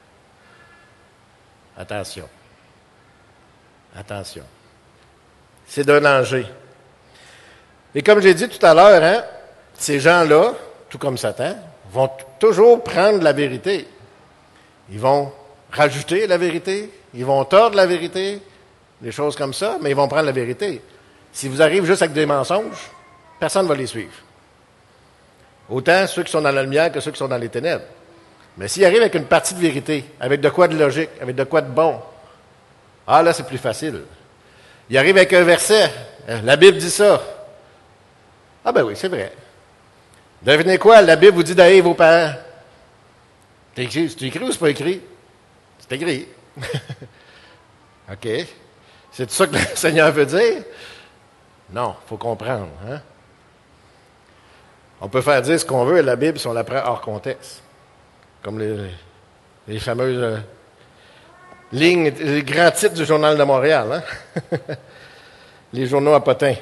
Attention. Attention. C'est d'un danger. Et comme j'ai dit tout à l'heure, hein, ces gens-là, tout comme Satan, vont t- toujours prendre la vérité. Ils vont rajouter la vérité. Ils vont tordre la vérité. Des choses comme ça, mais ils vont prendre la vérité. Si vous arrivez juste avec des mensonges, personne ne va les suivre. Autant ceux qui sont dans la lumière que ceux qui sont dans les ténèbres. Mais s'ils arrivent avec une partie de vérité, avec de quoi de logique, avec de quoi de bon, ah là, c'est plus facile. Ils arrivent avec un verset, la Bible dit ça. Ah ben oui, c'est vrai. Devinez quoi, la Bible vous dit d'aller vos parents. C'est écrit, c'est écrit ou c'est pas écrit? C'est écrit. OK. C'est ça que le Seigneur veut dire? Non, il faut comprendre. Hein? On peut faire dire ce qu'on veut à la Bible si on la prend hors contexte. Comme les, les fameuses euh, lignes, les grands titres du Journal de Montréal. Hein? Les journaux à potins.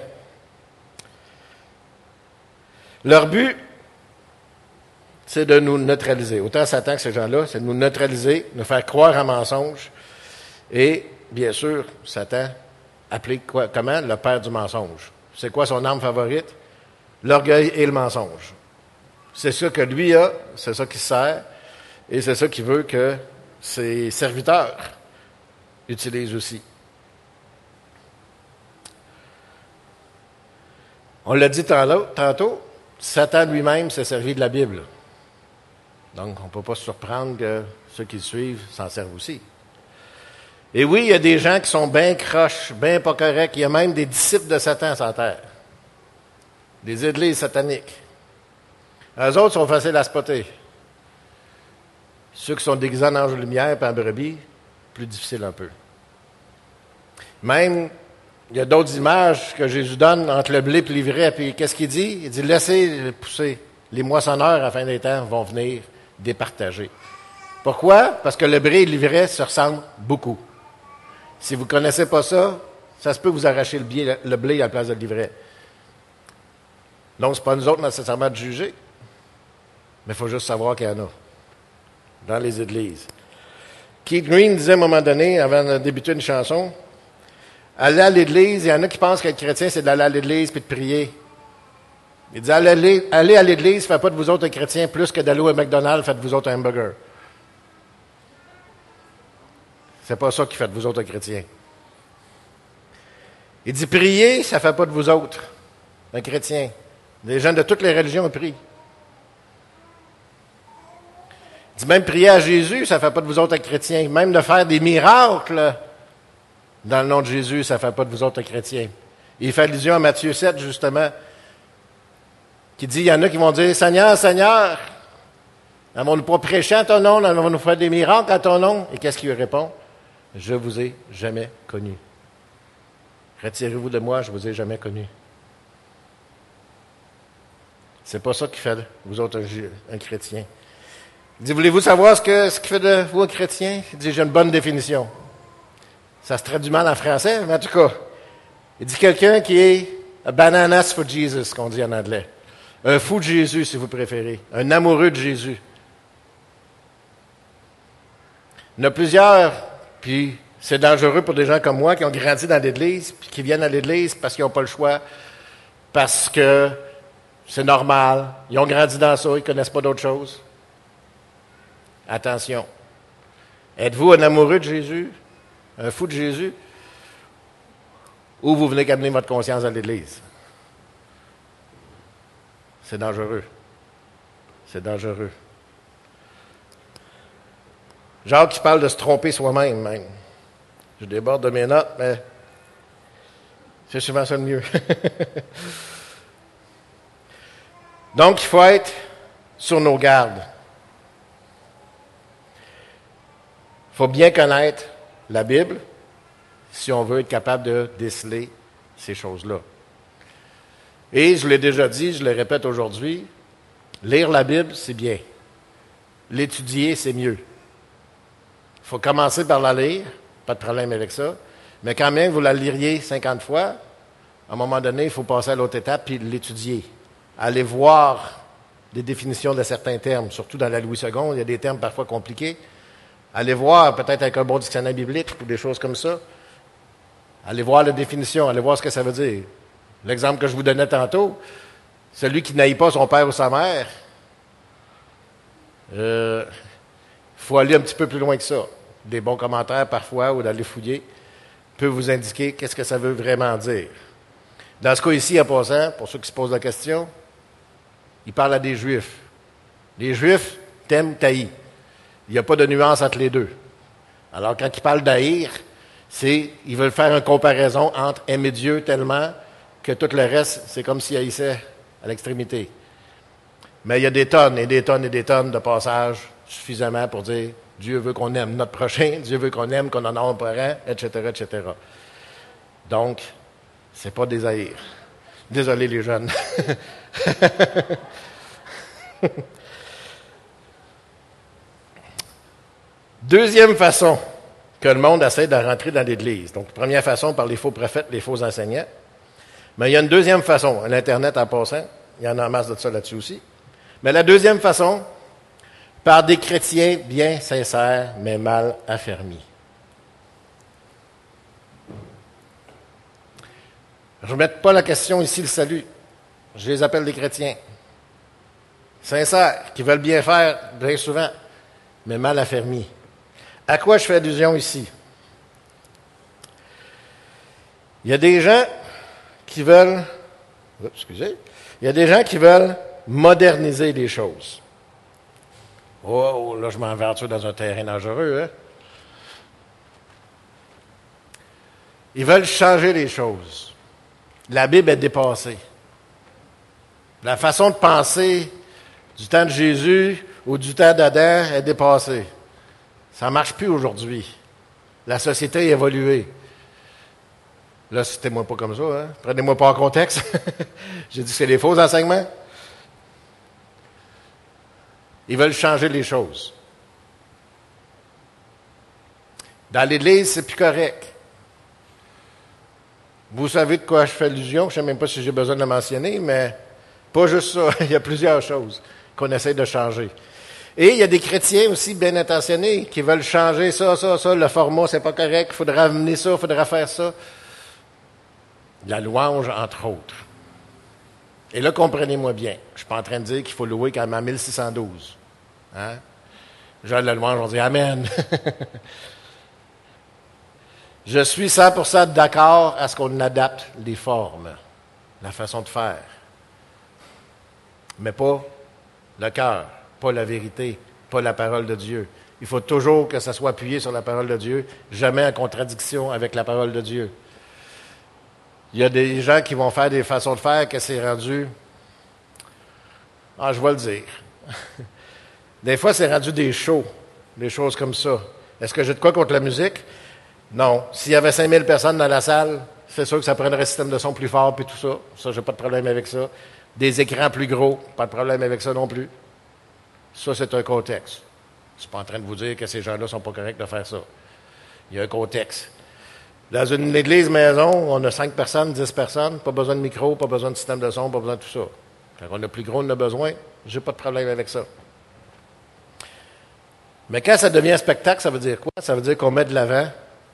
Leur but, c'est de nous neutraliser. Autant Satan que ces gens-là, c'est de nous neutraliser, nous faire croire un mensonge. Et, bien sûr, Satan applique quoi, comment? Le père du mensonge. C'est quoi son arme favorite? l'orgueil et le mensonge. C'est ça que lui a, c'est ça qu'il sert, et c'est ça qu'il veut que ses serviteurs utilisent aussi. On l'a dit tantôt, Satan lui-même s'est servi de la Bible. Donc, on ne peut pas se surprendre que ceux qui le suivent s'en servent aussi. Et oui, il y a des gens qui sont bien croches, bien pas corrects. Il y a même des disciples de Satan sur la terre. Des églises sataniques. Eux autres sont faciles à spotter. Ceux qui sont déguisés en ange de lumière et en brebis, plus difficile un peu. Même, il y a d'autres images que Jésus donne entre le blé et l'ivraie. Puis qu'est-ce qu'il dit? Il dit, laissez pousser. Les moissonneurs, à la fin des temps, vont venir départager. Pourquoi? Parce que le blé et l'ivraie se ressemblent beaucoup. Si vous ne connaissez pas ça, ça se peut vous arracher le blé, le blé à la place de l'ivraie. Donc, ce n'est pas nous autres nécessairement de juger, mais il faut juste savoir qu'il y en a dans les églises. Keith Green disait à un moment donné, avant de débuter une chanson, aller à l'église, il y en a qui pensent qu'être chrétien, c'est d'aller à l'église puis de prier. Il dit, allez, allez à l'église, faites pas de vous autres un chrétien plus que d'aller au McDonald's, faites de vous autres un hamburger. C'est pas ça qui fait de vous autres un chrétien. Il dit, prier, ça fait pas de vous autres un chrétien. Les gens de toutes les religions prient. Il dit, même prier à Jésus, ça fait pas de vous autres un chrétien. Même de faire des miracles dans le nom de Jésus, ça fait pas de vous autres un chrétien. Il fait allusion à Matthieu sept, justement, qui dit, il y en a qui vont dire, Seigneur, Seigneur, n'avons-nous pas prêché à ton nom, n'avons-nous fait des miracles à ton nom? Et qu'est-ce qu'il lui répond? Je vous ai jamais connu. Retirez-vous de moi, je vous ai jamais connu. C'est pas ça qui fait de vous autres un, un chrétien. Il dit, voulez-vous savoir ce, que, ce qui fait de vous un chrétien? Il dit, j'ai une bonne définition. Ça se traduit mal en français, mais en tout cas, il dit quelqu'un qui est a bananas for Jesus, qu'on dit en anglais. Un fou de Jésus, si vous préférez. Un amoureux de Jésus. Il y en a plusieurs, puis c'est dangereux pour des gens comme moi qui ont grandi dans l'Église, puis qui viennent à l'Église parce qu'ils n'ont pas le choix, parce que c'est normal, ils ont grandi dans ça, ils ne connaissent pas d'autre chose. Attention. Êtes-vous un amoureux de Jésus, un fou de Jésus, ou vous venez qu'amener votre conscience à l'Église? C'est dangereux. C'est dangereux. Jacques qui parle de se tromper soi-même, même. Je déborde de mes notes, mais c'est souvent ça le mieux. Donc, il faut être sur nos gardes. Il faut bien connaître la Bible si on veut être capable de déceler ces choses-là. Et je l'ai déjà dit, je le répète aujourd'hui, lire la Bible, c'est bien. L'étudier, c'est mieux. Il faut commencer par la lire, pas de problème avec ça, mais quand même, vous la liriez cinquante fois, à un moment donné, il faut passer à l'autre étape puis l'étudier. Aller voir des définitions de certains termes, surtout dans la Louis second, il y a des termes parfois compliqués. Allez voir, peut-être avec un bon dictionnaire biblique ou des choses comme ça. Allez voir la définition, allez voir ce que ça veut dire. L'exemple que je vous donnais tantôt, celui qui n'haït pas son père ou sa mère, il euh, faut aller un petit peu plus loin que ça. Des bons commentaires parfois ou d'aller fouiller peut vous indiquer qu'est-ce que ça veut vraiment dire. Dans ce cas ici, en passant, pour ceux qui se posent la question, il parle à des Juifs. Les Juifs t'aiment, t'haïs. Il n'y a pas de nuance entre les deux. Alors, quand ils parlent d'haïr, c'est, ils veulent faire une comparaison entre aimer Dieu tellement que tout le reste, c'est comme s'ils haïssaient à l'extrémité. Mais il y a des tonnes et des tonnes et des tonnes de passages suffisamment pour dire Dieu veut qu'on aime notre prochain, Dieu veut qu'on aime, qu'on en a un parent, et cetera, et cetera. Donc, c'est pas des haïrs. Désolé les jeunes. Deuxième façon que le monde essaie de rentrer dans l'Église. Donc, première façon par les faux prophètes, les faux enseignants. Mais il y a une deuxième façon, l'Internet en passant. Il y en a en masse de ça là-dessus aussi. Mais la deuxième façon, par des chrétiens bien sincères, mais mal affermis. Je ne remets pas la question ici, le salut. Je les appelle des chrétiens. Sincères, qui veulent bien faire, bien souvent, mais mal affermis. À quoi je fais allusion ici? Il y a des gens qui veulent, oups, excusez, il y a des gens qui veulent moderniser les choses. Oh, là, je m'aventure dans un terrain dangereux, hein? Ils veulent changer les choses. La Bible est dépassée. La façon de penser du temps de Jésus ou du temps d'Adam est dépassée. Ça ne marche plus aujourd'hui. La société a évolué. Là, citez-moi pas comme ça, hein? Prenez-moi pas en contexte. J'ai dit que c'est des faux enseignements. Ils veulent changer les choses. Dans l'Église, c'est plus correct. Vous savez de quoi je fais allusion, je ne sais même pas si j'ai besoin de le mentionner, mais pas juste ça. Il y a plusieurs choses qu'on essaie de changer. Et il y a des chrétiens aussi bien intentionnés qui veulent changer ça, ça, ça. Le format, c'est pas correct. Il faudra amener ça, il faudra faire ça. La louange, entre autres. Et là, comprenez-moi bien. Je ne suis pas en train de dire qu'il faut louer quand même à mille six cent douze. Hein? Genre la louange, on dit Amen. Je suis cent pour cent d'accord à ce qu'on adapte les formes, la façon de faire. Mais pas le cœur, pas la vérité, pas la parole de Dieu. Il faut toujours que ça soit appuyé sur la parole de Dieu, jamais en contradiction avec la parole de Dieu. Il y a des gens qui vont faire des façons de faire que c'est rendu... Ah, je vais le dire. Des fois, c'est rendu des shows, des choses comme ça. Est-ce que j'ai de quoi contre la musique? Non. S'il y avait cinq mille personnes dans la salle, c'est sûr que ça prendrait un système de son plus fort et tout ça. Ça, j'ai pas de problème avec ça. Des écrans plus gros, pas de problème avec ça non plus. Ça, c'est un contexte. Je suis pas en train de vous dire que ces gens-là sont pas corrects de faire ça. Il y a un contexte. Dans une église maison, on a cinq personnes, dix personnes, pas besoin de micro, pas besoin de système de son, pas besoin de tout ça. Quand on a plus gros, on en a besoin, j'ai pas de problème avec ça. Mais quand ça devient un spectacle, ça veut dire quoi? Ça veut dire qu'on met de l'avant.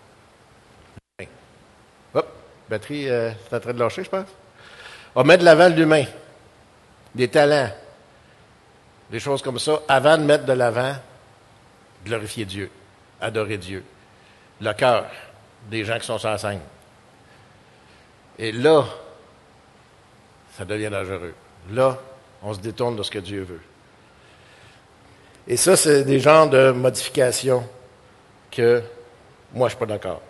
Hop, batterie, euh, c'est en train de lâcher, je pense. On met de l'avant l'humain, des talents, des choses comme ça, avant de mettre de l'avant, glorifier Dieu, adorer Dieu, le cœur des gens qui sont sur la scène. Et là, ça devient dangereux. Là, on se détourne de ce que Dieu veut. Et ça, c'est des genres de modifications que moi, je ne suis pas d'accord.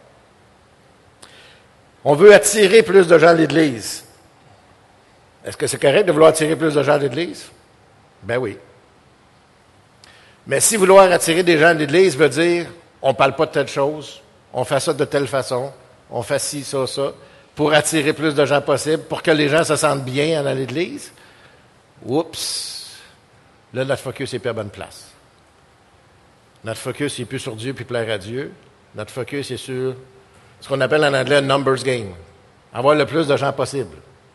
On veut attirer plus de gens à l'Église. Est-ce que c'est correct de vouloir attirer plus de gens à l'Église? Ben oui. Mais si vouloir attirer des gens à l'Église veut dire on ne parle pas de telle chose, on fait ça de telle façon, on fait ci, ça, ça, pour attirer plus de gens possible, pour que les gens se sentent bien dans l'Église, oups, là, notre focus n'est plus à bonne place. Notre focus n'est plus sur Dieu puis plaire à Dieu. Notre focus est sur ce qu'on appelle en anglais un numbers game. Avoir le plus de gens possible.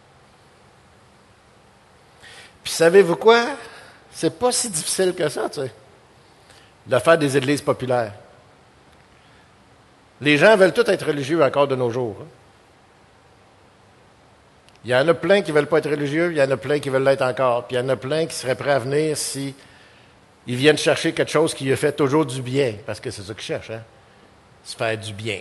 Puis savez-vous quoi? C'est pas si difficile que ça, tu sais, de faire des églises populaires. Les gens veulent tous être religieux encore de nos jours. Hein? Il y en a plein qui ne veulent pas être religieux, il y en a plein qui veulent l'être encore, puis il y en a plein qui seraient prêts à venir si ils viennent chercher quelque chose qui leur fait toujours du bien, parce que c'est ça qu'ils cherchent, hein? Se faire du bien.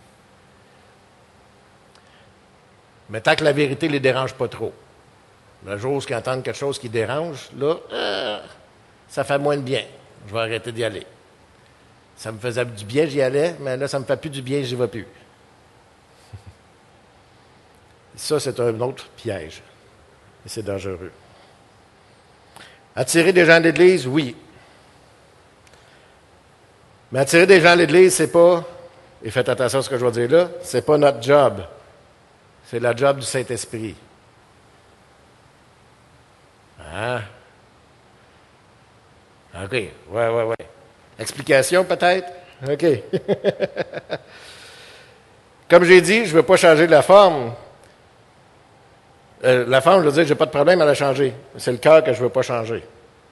Mais tant que la vérité ne les dérange pas trop. Le jour où ils entendent quelque chose qui dérange, là, euh, ça fait moins de bien. Je vais arrêter d'y aller. Ça me faisait du bien, j'y allais, mais là, ça ne me fait plus du bien, j'y vais plus. Ça, c'est un autre piège. Et c'est dangereux. Attirer des gens à l'Église, oui. Mais attirer des gens à l'Église, c'est pas, et faites attention à ce que je vais dire là, c'est pas notre job. C'est la job du Saint-Esprit. Ah. OK. Ouais, ouais, ouais. Explication, peut-être? OK. Comme j'ai dit, je ne veux pas changer la forme. Euh, la forme, je veux dire, je n'ai pas de problème à la changer. C'est le cœur que je ne veux pas changer.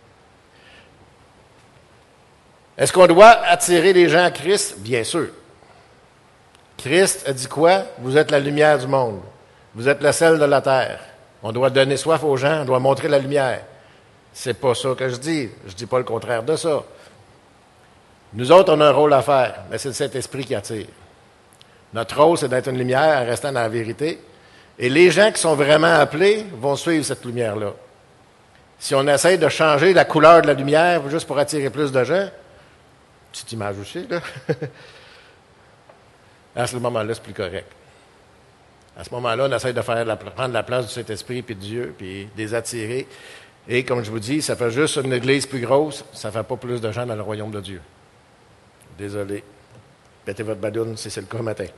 Est-ce qu'on doit attirer les gens à Christ? Bien sûr. Christ a dit quoi? Vous êtes la lumière du monde. Vous êtes le sel de la terre. On doit donner soif aux gens, on doit montrer la lumière. C'est pas ça que je dis. Je dis pas le contraire de ça. Nous autres, on a un rôle à faire, mais c'est le Saint-Esprit qui attire. Notre rôle, c'est d'être une lumière en restant dans la vérité. Et les gens qui sont vraiment appelés vont suivre cette lumière-là. Si on essaie de changer la couleur de la lumière juste pour attirer plus de gens, petite image aussi, là, à ce moment-là, c'est plus correct. À ce moment-là, on essaie de faire la, prendre la place du Saint-Esprit puis de Dieu, puis de les attirer. Et comme je vous dis, ça fait juste une église plus grosse, ça ne fait pas plus de gens dans le royaume de Dieu. Désolé. Mettez votre badoune si c'est le cas matin.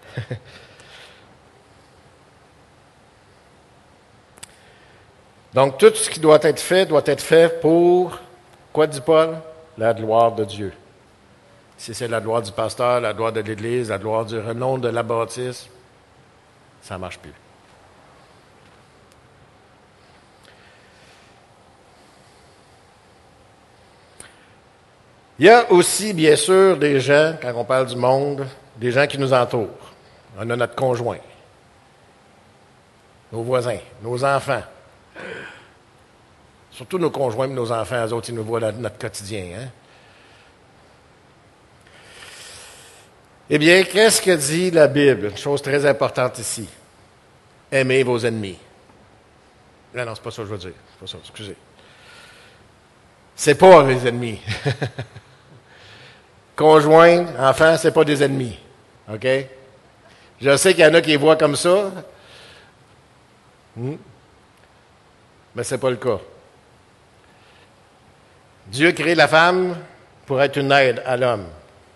Donc, tout ce qui doit être fait doit être fait pour, quoi dit Paul? La gloire de Dieu. Si c'est la gloire du pasteur, la gloire de l'Église, la gloire du renom de la bâtisse, ça ne marche plus. Il y a aussi, bien sûr, des gens, quand on parle du monde, des gens qui nous entourent. On a notre conjoint, nos voisins, nos enfants. Surtout nos conjoints et nos enfants, eux autres, ils nous voient dans notre quotidien. Hein? Eh bien, qu'est-ce que dit la Bible? Une chose très importante ici. Aimez vos ennemis. Non, non, c'est pas ça que je veux dire. C'est pas ça, excusez. C'est pas les ennemis. Conjoint, enfant, c'est pas des ennemis. OK? Je sais qu'il y en a qui les voient comme ça. Hmm. Mais c'est pas le cas. Dieu crée la femme pour être une aide à l'homme.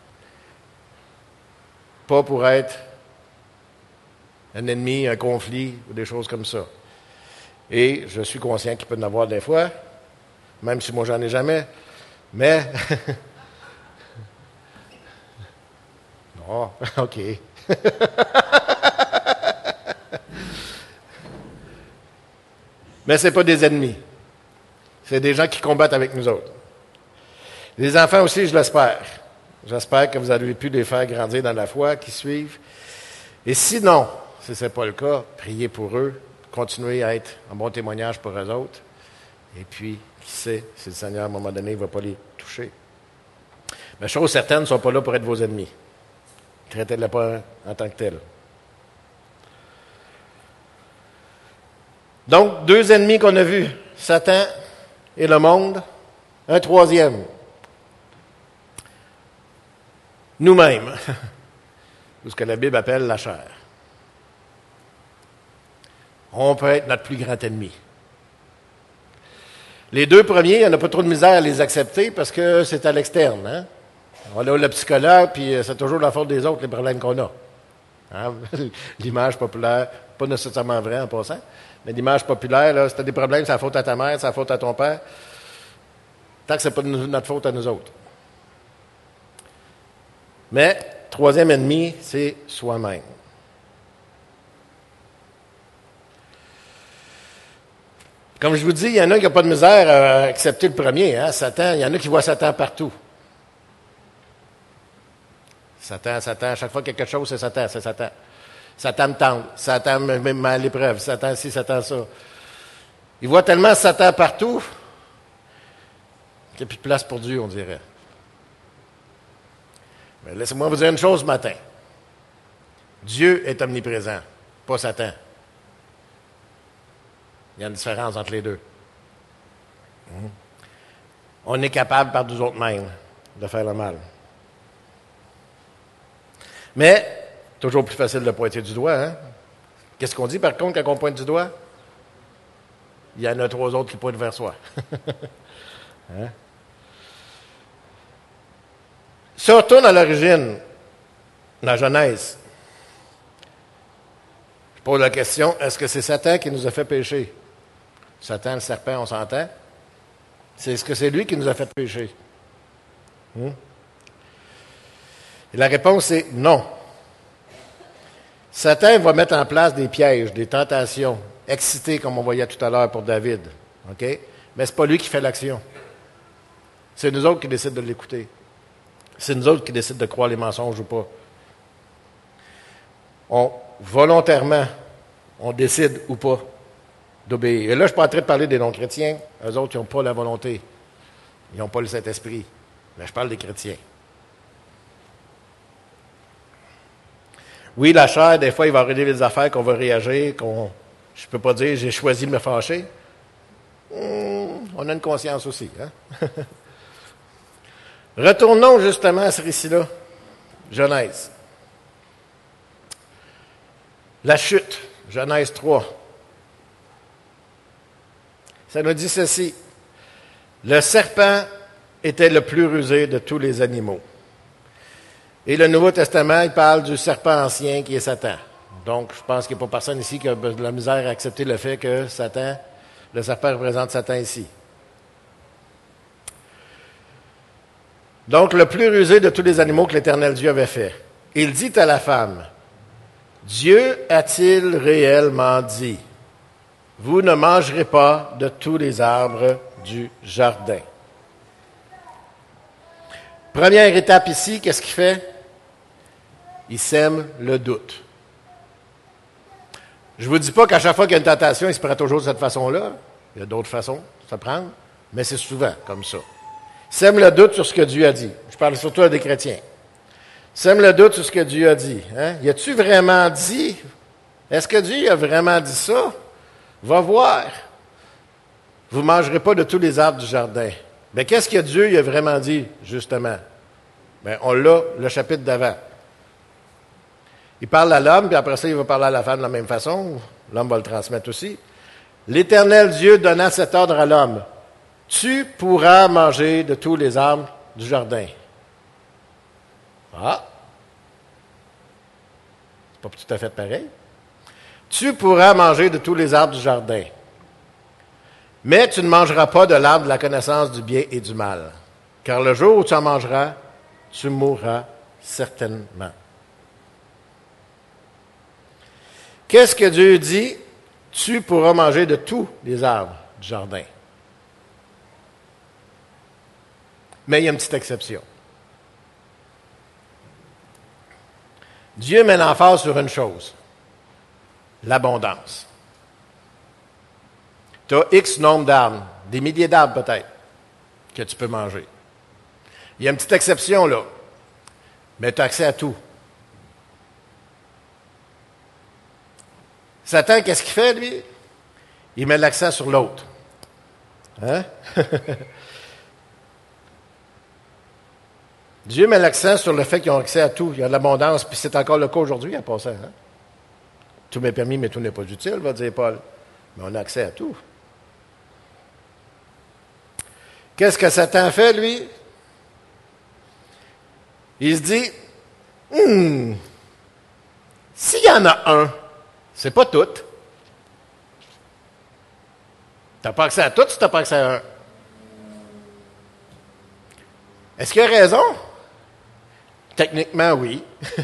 Pas pour être un ennemi, un conflit ou des choses comme ça. Et je suis conscient qu'il peut en avoir des fois, même si moi j'en ai jamais, mais... non, OK. Mais ce n'est pas des ennemis. C'est des gens qui combattent avec nous autres. Les enfants aussi, je l'espère. J'espère que vous avez pu les faire grandir dans la foi, qu'ils suivent. Et sinon, si ce n'est pas le cas, priez pour eux, continuez à être un bon témoignage pour eux autres. Et puis, qui sait, si le Seigneur, à un moment donné, ne va pas les toucher. Mais chose certaine, ils ne sont pas là pour être vos ennemis. Traitez-les pas en tant que tels. Donc, deux ennemis qu'on a vus, Satan et le monde. Un troisième, nous-mêmes, ou ce que la Bible appelle la chair. On peut être notre plus grand ennemi. Les deux premiers, il n'y en a pas trop de misère à les accepter parce que c'est à l'externe. Hein? On a le psychologue, puis c'est toujours la faute des autres, les problèmes qu'on a. Hein? L'image populaire, pas nécessairement vrai en passant, mais l'image populaire, là, si tu as des problèmes, c'est la faute à ta mère, c'est la faute à ton père. Tant que ce n'est pas notre faute à nous autres. Mais, troisième ennemi, c'est soi-même. Comme je vous dis, il y en a qui n'ont pas de misère à accepter le premier, hein, Satan. Il y en a qui voient Satan partout. Satan, Satan, à chaque fois qu'il y a quelque chose, c'est Satan, c'est Satan. Satan me tente, Satan me met à l'épreuve, Satan ci, Satan ça. Il voit tellement Satan partout qu'il n'y a plus de place pour Dieu, on dirait. Mais laissez-moi vous dire une chose ce matin. Dieu est omniprésent, pas Satan. Il y a une différence entre les deux. Mmh. On est capable par nous autres mêmes de faire le mal. Mais, toujours plus facile de pointer du doigt. Hein? Qu'est-ce qu'on dit par contre quand on pointe du doigt? Il y en a trois autres qui pointent vers soi. Hein? Si on retourne à l'origine, la Genèse, je pose la question, est-ce que c'est Satan qui nous a fait pécher? Satan, le serpent, on s'entend? C'est, est-ce que c'est lui qui nous a fait pécher? Hum? Et la réponse est non. Satan va mettre en place des pièges, des tentations, excités comme on voyait tout à l'heure pour David. Okay? Mais ce n'est pas lui qui fait l'action. C'est nous autres qui décident de l'écouter. C'est nous autres qui décident de croire les mensonges ou pas. On, volontairement, on décide ou pas d'obéir. Et là, je ne suis pas en train de parler des non-chrétiens. Eux autres, ils n'ont pas la volonté. Ils n'ont pas le Saint-Esprit. Mais je parle des chrétiens. Oui, la chair, des fois, il va arriver des affaires qu'on va réagir, qu'on, je ne peux pas dire, j'ai choisi de me fâcher. Hum, on a une conscience aussi. Hein? Retournons justement à ce récit-là. Genèse. La chute. Genèse trois. Ça nous dit ceci. Le serpent était le plus rusé de tous les animaux. Et le Nouveau Testament, il parle du serpent ancien qui est Satan. Donc, je pense qu'il n'y a pas personne ici qui a de la misère à accepter le fait que Satan, le serpent représente Satan ici. Donc, le plus rusé de tous les animaux que l'Éternel Dieu avait fait. Il dit à la femme, « Dieu a-t-il réellement dit, vous ne mangerez pas de tous les arbres du jardin. » Première étape ici, qu'est-ce qu'il fait? Il sème le doute. Je ne vous dis pas qu'à chaque fois qu'il y a une tentation, il se prend toujours de cette façon-là. Il y a d'autres façons de se prendre, mais c'est souvent comme ça. Sème le doute sur ce que Dieu a dit. Je parle surtout à des chrétiens. Sème le doute sur ce que Dieu a dit. Hein? Y a-tu vraiment dit? Est-ce que Dieu a vraiment dit ça? Va voir. Vous ne mangerez pas de tous les arbres du jardin. Mais qu'est-ce que Dieu a vraiment dit, justement? Bien, on l'a, le chapitre d'avant. Il parle à l'homme, puis après ça, il va parler à la femme de la même façon. L'homme va le transmettre aussi. L'Éternel Dieu donna cet ordre à l'homme. Tu pourras manger de tous les arbres du jardin. Ah! C'est pas tout à fait pareil. Tu pourras manger de tous les arbres du jardin. Mais tu ne mangeras pas de l'arbre de la connaissance du bien et du mal. Car le jour où tu en mangeras, tu mourras certainement. Qu'est-ce que Dieu dit? Tu pourras manger de tous les arbres du jardin. Mais il y a une petite exception. Dieu met l'emphase sur une chose, l'abondance. Tu as X nombre d'arbres, des milliers d'arbres peut-être, que tu peux manger. Il y a une petite exception là, mais tu as accès à tout. Satan, qu'est-ce qu'il fait, lui? Il met l'accent sur l'autre. Hein? Dieu met l'accent sur le fait qu'ils ont accès à tout. Il y a de l'abondance, puis c'est encore le cas aujourd'hui en passant. Hein? Tout m'est permis, mais tout n'est pas utile, va dire Paul. Mais on a accès à tout. Qu'est-ce que Satan fait, lui? Il se dit, hum, s'il y en a un, c'est pas tout. Tu n'as pas accès à tout si tu n'as pas accès à un. Est-ce qu'il a raison? Techniquement, oui.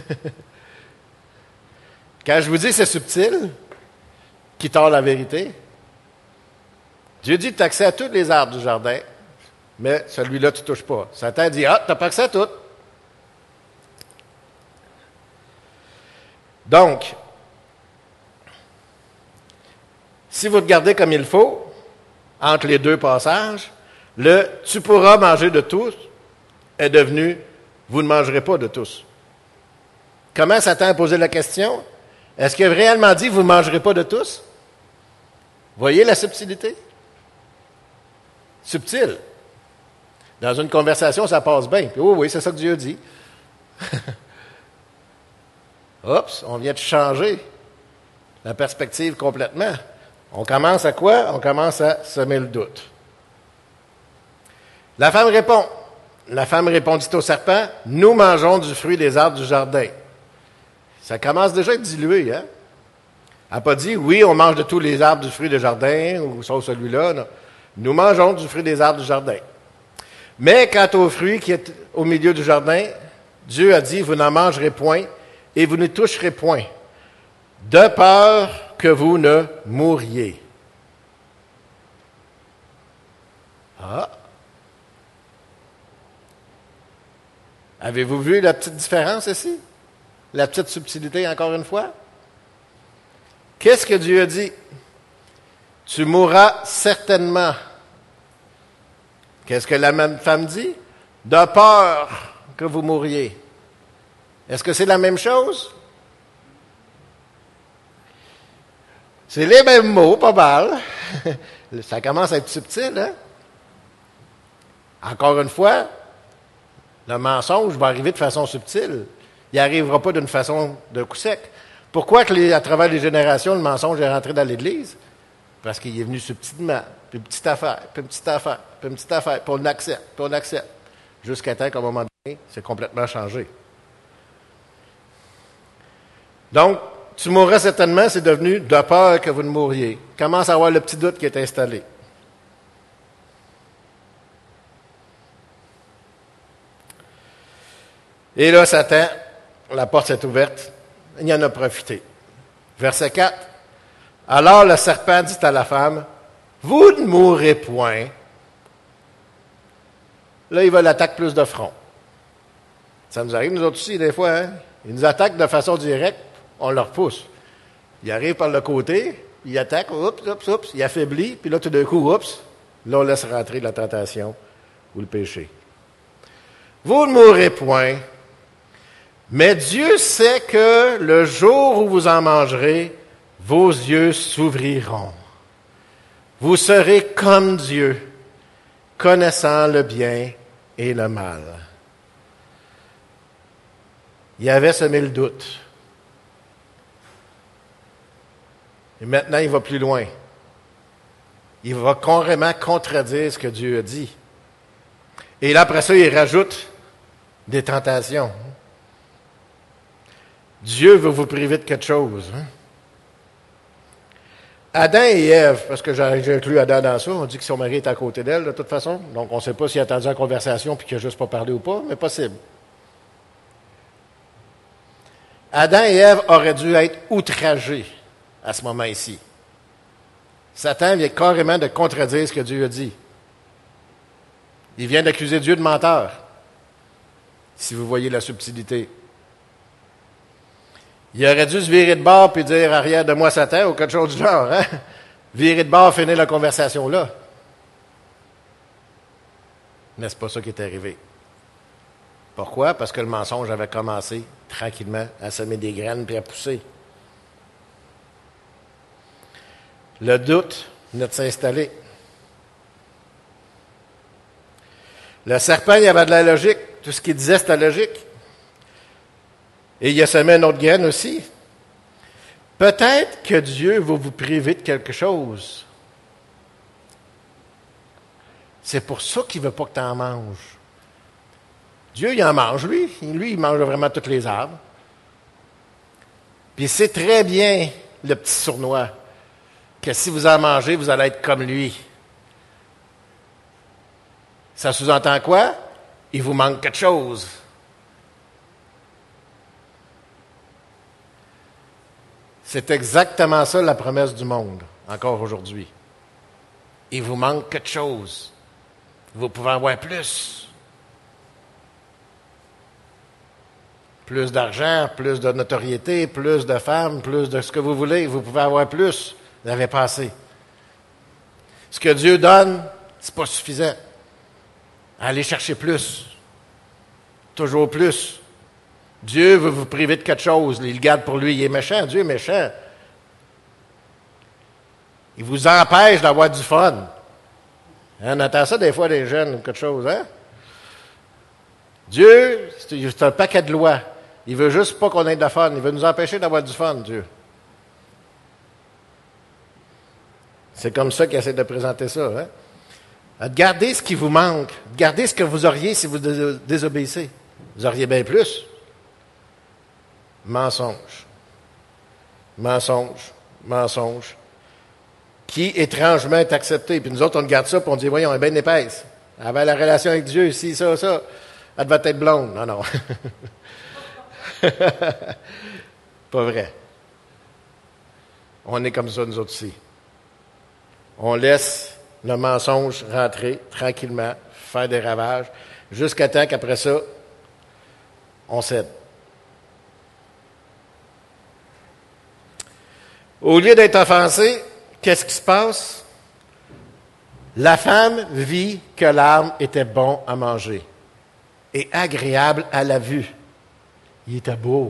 Quand je vous dis c'est subtil, qui tord la vérité, Dieu dit que tu as accès à tous les arbres du jardin, mais celui-là, tu ne touches pas. Satan dit, ah, tu n'as pas accès à tout. Donc, si vous regardez comme il faut, entre les deux passages, le « tu pourras manger de tous » est devenu « vous ne mangerez pas de tous ». Comment Satan a posé la question? Est-ce qu'il a réellement dit « vous ne mangerez pas de tous » ? Voyez la subtilité? Subtil. Dans une conversation, ça passe bien. Puis, oui, oui, c'est ça que Dieu dit. Oups, on vient de changer la perspective complètement. On commence à quoi? On commence à semer le doute. La femme répond. La femme répondit au serpent, « Nous mangeons du fruit des arbres du jardin. » Ça commence déjà à être dilué, hein? Elle n'a pas dit, « Oui, on mange de tous les arbres du fruit du jardin, ou sauf celui-là. » Non. Nous mangeons du fruit des arbres du jardin. Mais quant au fruit qui est au milieu du jardin, Dieu a dit, « Vous n'en mangerez point, et vous ne toucherez point, de peur que vous ne mouriez. » Ah! Avez-vous vu la petite différence ici? La petite subtilité, encore une fois? Qu'est-ce que Dieu a dit? tu mourras certainement. Qu'est-ce que la même femme dit? De peur que vous mouriez. Est-ce que c'est la même chose? C'est les mêmes mots, pas mal. Ça commence à être subtil, hein? Encore une fois, le mensonge va arriver de façon subtile. Il n'arrivera pas d'une façon de coup sec. Pourquoi que les, à travers les générations, le mensonge est rentré dans l'Église? Parce qu'il est venu subtilement, puis une petite affaire, puis une petite affaire, puis une petite affaire, puis on l'accepte, puis on l'accepte. Jusqu'à temps qu'à un moment donné, c'est complètement changé. Donc, tu mourras certainement, c'est devenu de peur que vous ne mourriez. Commence à avoir le petit doute qui est installé. Et là, Satan, la porte s'est ouverte, il en a profité. Verset quatre. Alors le serpent dit à la femme, « Vous ne mourrez point. » Là, il va l'attaquer plus de front. Ça nous arrive, nous autres aussi, des fois. Hein? Il nous attaque de façon directe, on le repousse. Il arrive par le côté, il attaque, oups, oups, oups, il affaiblit, puis là, tout d'un coup, oups, là, on laisse rentrer la tentation ou le péché. « Vous ne mourrez point. Mais Dieu sait que le jour où vous en mangerez, vos yeux s'ouvriront. Vous serez comme Dieu, connaissant le bien et le mal. » Il avait semé le doute. Et maintenant, il va plus loin. Il va carrément contredire ce que Dieu a dit. Et là, après ça, il rajoute des tentations. Dieu veut vous priver de quelque chose. Hein? Adam et Ève, parce que j'ai inclus Adam dans ça, on dit que son mari est à côté d'elle, de toute façon. Donc, on ne sait pas s'il a attendu la conversation puis qu'il n'a juste pas parlé ou pas, mais possible. Adam et Ève auraient dû être outragés à ce moment-ci. Satan vient carrément de contredire ce que Dieu a dit. Il vient d'accuser Dieu de menteur, si vous voyez la subtilité. Il aurait dû se virer de bord puis dire « Arrière de moi, Satan » ou quelque chose du genre. Hein? Virer de bord, finir la conversation là. Mais ce n'est pas ça qui est arrivé. Pourquoi? Parce que le mensonge avait commencé tranquillement à semer des graines puis à pousser. Le doute venait de s'installer. Le serpent, il avait de la logique. Tout ce qu'il disait, c'était logique. Et il a semé une autre graine aussi. Peut-être que Dieu va vous priver de quelque chose. C'est pour ça qu'il ne veut pas que tu en manges. Dieu, il en mange, lui. Lui, il mange vraiment tous les arbres. Puis c'est très bien, le petit sournois, que si vous en mangez, vous allez être comme lui. Ça sous-entend quoi? Il vous manque quelque chose. C'est exactement ça la promesse du monde, encore aujourd'hui. Il vous manque quelque chose. Vous pouvez avoir plus. Plus d'argent, plus de notoriété, plus de femmes, plus de ce que vous voulez. Vous pouvez avoir plus. Vous n'avez pas assez. Ce que Dieu donne, ce n'est pas suffisant. Allez chercher plus. Toujours plus. Dieu veut vous priver de quelque chose. Il le garde pour lui. Il est méchant. Dieu est méchant. Il vous empêche d'avoir du fun. On entend ça des fois des jeunes ou quelque chose, hein? Dieu, c'est un paquet de lois. Il veut juste pas qu'on ait de la fun. Il veut nous empêcher d'avoir du fun, Dieu. C'est comme ça qu'il essaie de présenter ça, hein? Gardez ce qui vous manque. Gardez ce que vous auriez si vous désobéissez. Vous auriez bien plus. Mensonge. Mensonge. Mensonge. Qui, étrangement, est accepté. Puis nous autres, on garde ça, puis on dit, voyons, elle est bien épaisse. Elle avait la relation avec Dieu, ici, ça, ça. Elle devait être blonde. Non, non. Pas vrai. On est comme ça, nous autres aussi. On laisse le mensonge rentrer tranquillement, faire des ravages, jusqu'à temps qu'après ça, on cède. Au lieu d'être offensé, qu'est-ce qui se passe? La femme vit que l'arbre était bon à manger et agréable à la vue. Il était beau.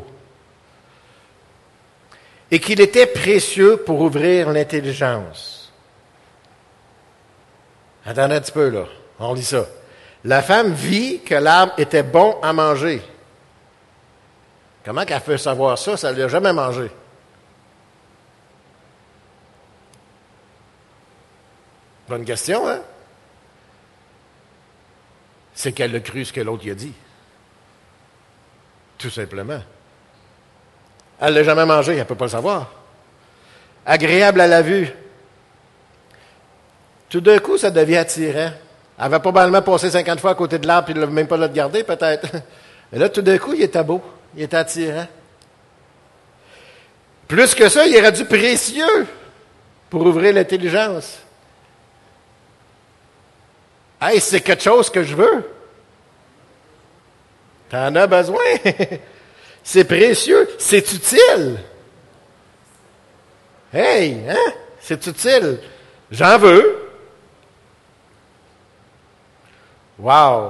Et qu'il était précieux pour ouvrir l'intelligence. Attendez un petit peu, là. On lit ça. La femme vit que l'arbre était bon à manger. Comment qu'elle peut savoir ça? Ça ne l'a jamais mangé. Bonne question, hein? C'est qu'elle a cru ce que l'autre y a dit. Tout simplement. Elle ne l'a jamais mangé, elle ne peut pas le savoir. Agréable à la vue. Tout d'un coup, ça devient attirant. Elle avait probablement passé cinquante fois à côté de l'arbre, puis il ne l'a même pas le garder, peut-être. Et là, tout d'un coup, il était beau. Il était attirant. Plus que ça, il est rendu précieux pour ouvrir l'intelligence. Hey, c'est quelque chose que je veux. T'en as besoin. C'est précieux. C'est utile. Hey, hein? C'est utile. J'en veux. Wow!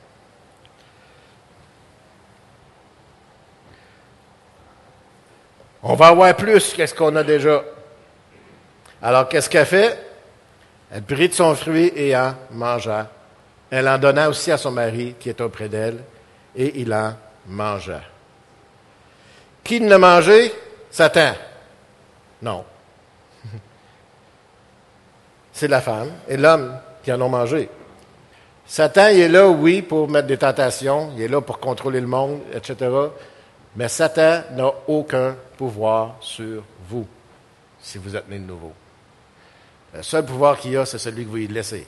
On va avoir plus que ce qu'on a déjà. Alors, qu'est-ce qu'elle fait? Elle prit de son fruit et en mangea. Elle en donna aussi à son mari qui était auprès d'elle, et il en mangea. Qui l'a mangé? Satan. Non. C'est la femme et l'homme qui en ont mangé. Satan, il est là, oui, pour mettre des tentations, il est là pour contrôler le monde, et cetera. Mais Satan n'a aucun pouvoir sur vous, si vous êtes né de nouveau. Le seul pouvoir qu'il a, c'est celui que vous lui laissez.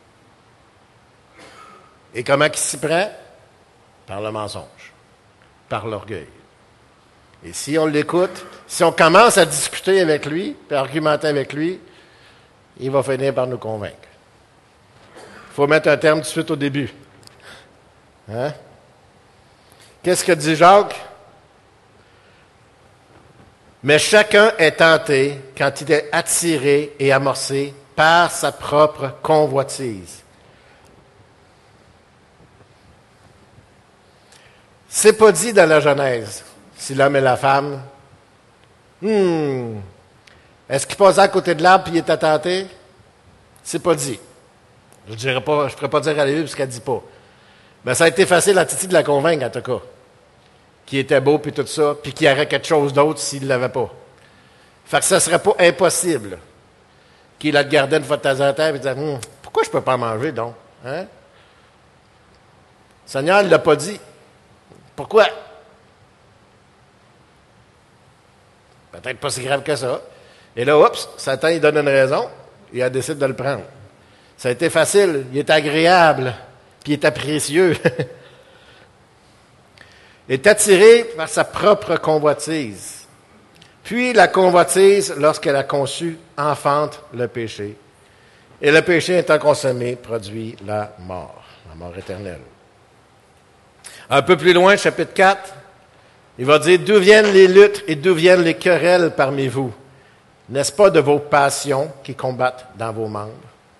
Et comment il s'y prend? Par le mensonge, par l'orgueil. Et si on l'écoute, si on commence à discuter avec lui, puis à argumenter avec lui, il va finir par nous convaincre. Il faut mettre un terme tout de suite au début. Hein? Qu'est-ce que dit Jacques? Mais chacun est tenté quand il est attiré et amorcé par sa propre convoitise. C'est pas dit dans la Genèse, si l'homme et la femme. Hmm. Est-ce qu'il passait à côté de l'arbre et il était tenté? C'est pas dit. Je dirais pas, je ne pourrais pas dire à la Bible ce qu'elle ne dit pas. Mais ça a été facile à Titi de la convaincre, en tout cas. Qui était beau, puis tout ça, puis qu'il y aurait quelque chose d'autre s'il ne l'avait pas. Fait que ça ne serait pas impossible qu'il la gardait une fois de temps en temps et disait hm, pourquoi je ne peux pas manger, donc? Hein? Le Seigneur ne l'a pas dit. Pourquoi? Peut-être pas si grave que ça. Et là, oups, Satan, il donne une raison, et il décide de le prendre. Ça a été facile, il est agréable, puis il était précieux. Il est attiré par sa propre convoitise. Puis la convoitise, lorsqu'elle a conçu, enfante le péché. Et le péché étant consommé, produit la mort, la mort éternelle. Un peu plus loin, chapitre quatre, il va dire, d'où viennent les luttes et d'où viennent les querelles parmi vous? N'est-ce pas de vos passions qui combattent dans vos membres?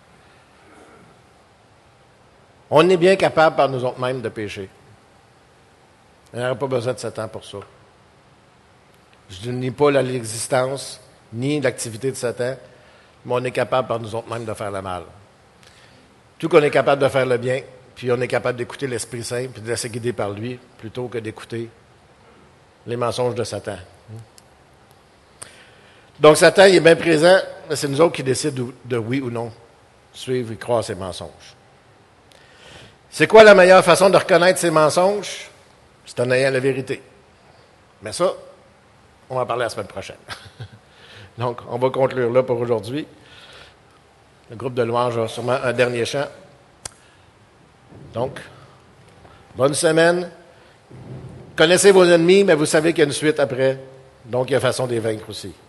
On est bien capable par nous autres mêmes de pécher. On n'aurait pas besoin de Satan pour ça. Je ne nie pas l'existence ni l'activité de Satan, mais on est capable par nous autres mêmes de faire le mal. Tout qu'on est capable de faire le bien, puis on est capable d'écouter l'Esprit Saint, puis de se guider par lui, plutôt que d'écouter les mensonges de Satan. Donc Satan, il est bien présent, mais c'est nous autres qui décidons de oui ou non suivre et croire ses mensonges. C'est quoi la meilleure façon de reconnaître ses mensonges? C'est en ayant la vérité. Mais ça, on va en parler la semaine prochaine. Donc, on va conclure là pour aujourd'hui. Le groupe de louanges a sûrement un dernier chant. Donc, bonne semaine. Connaissez vos ennemis, mais vous savez qu'il y a une suite après. Donc, il y a façon de les vaincre aussi.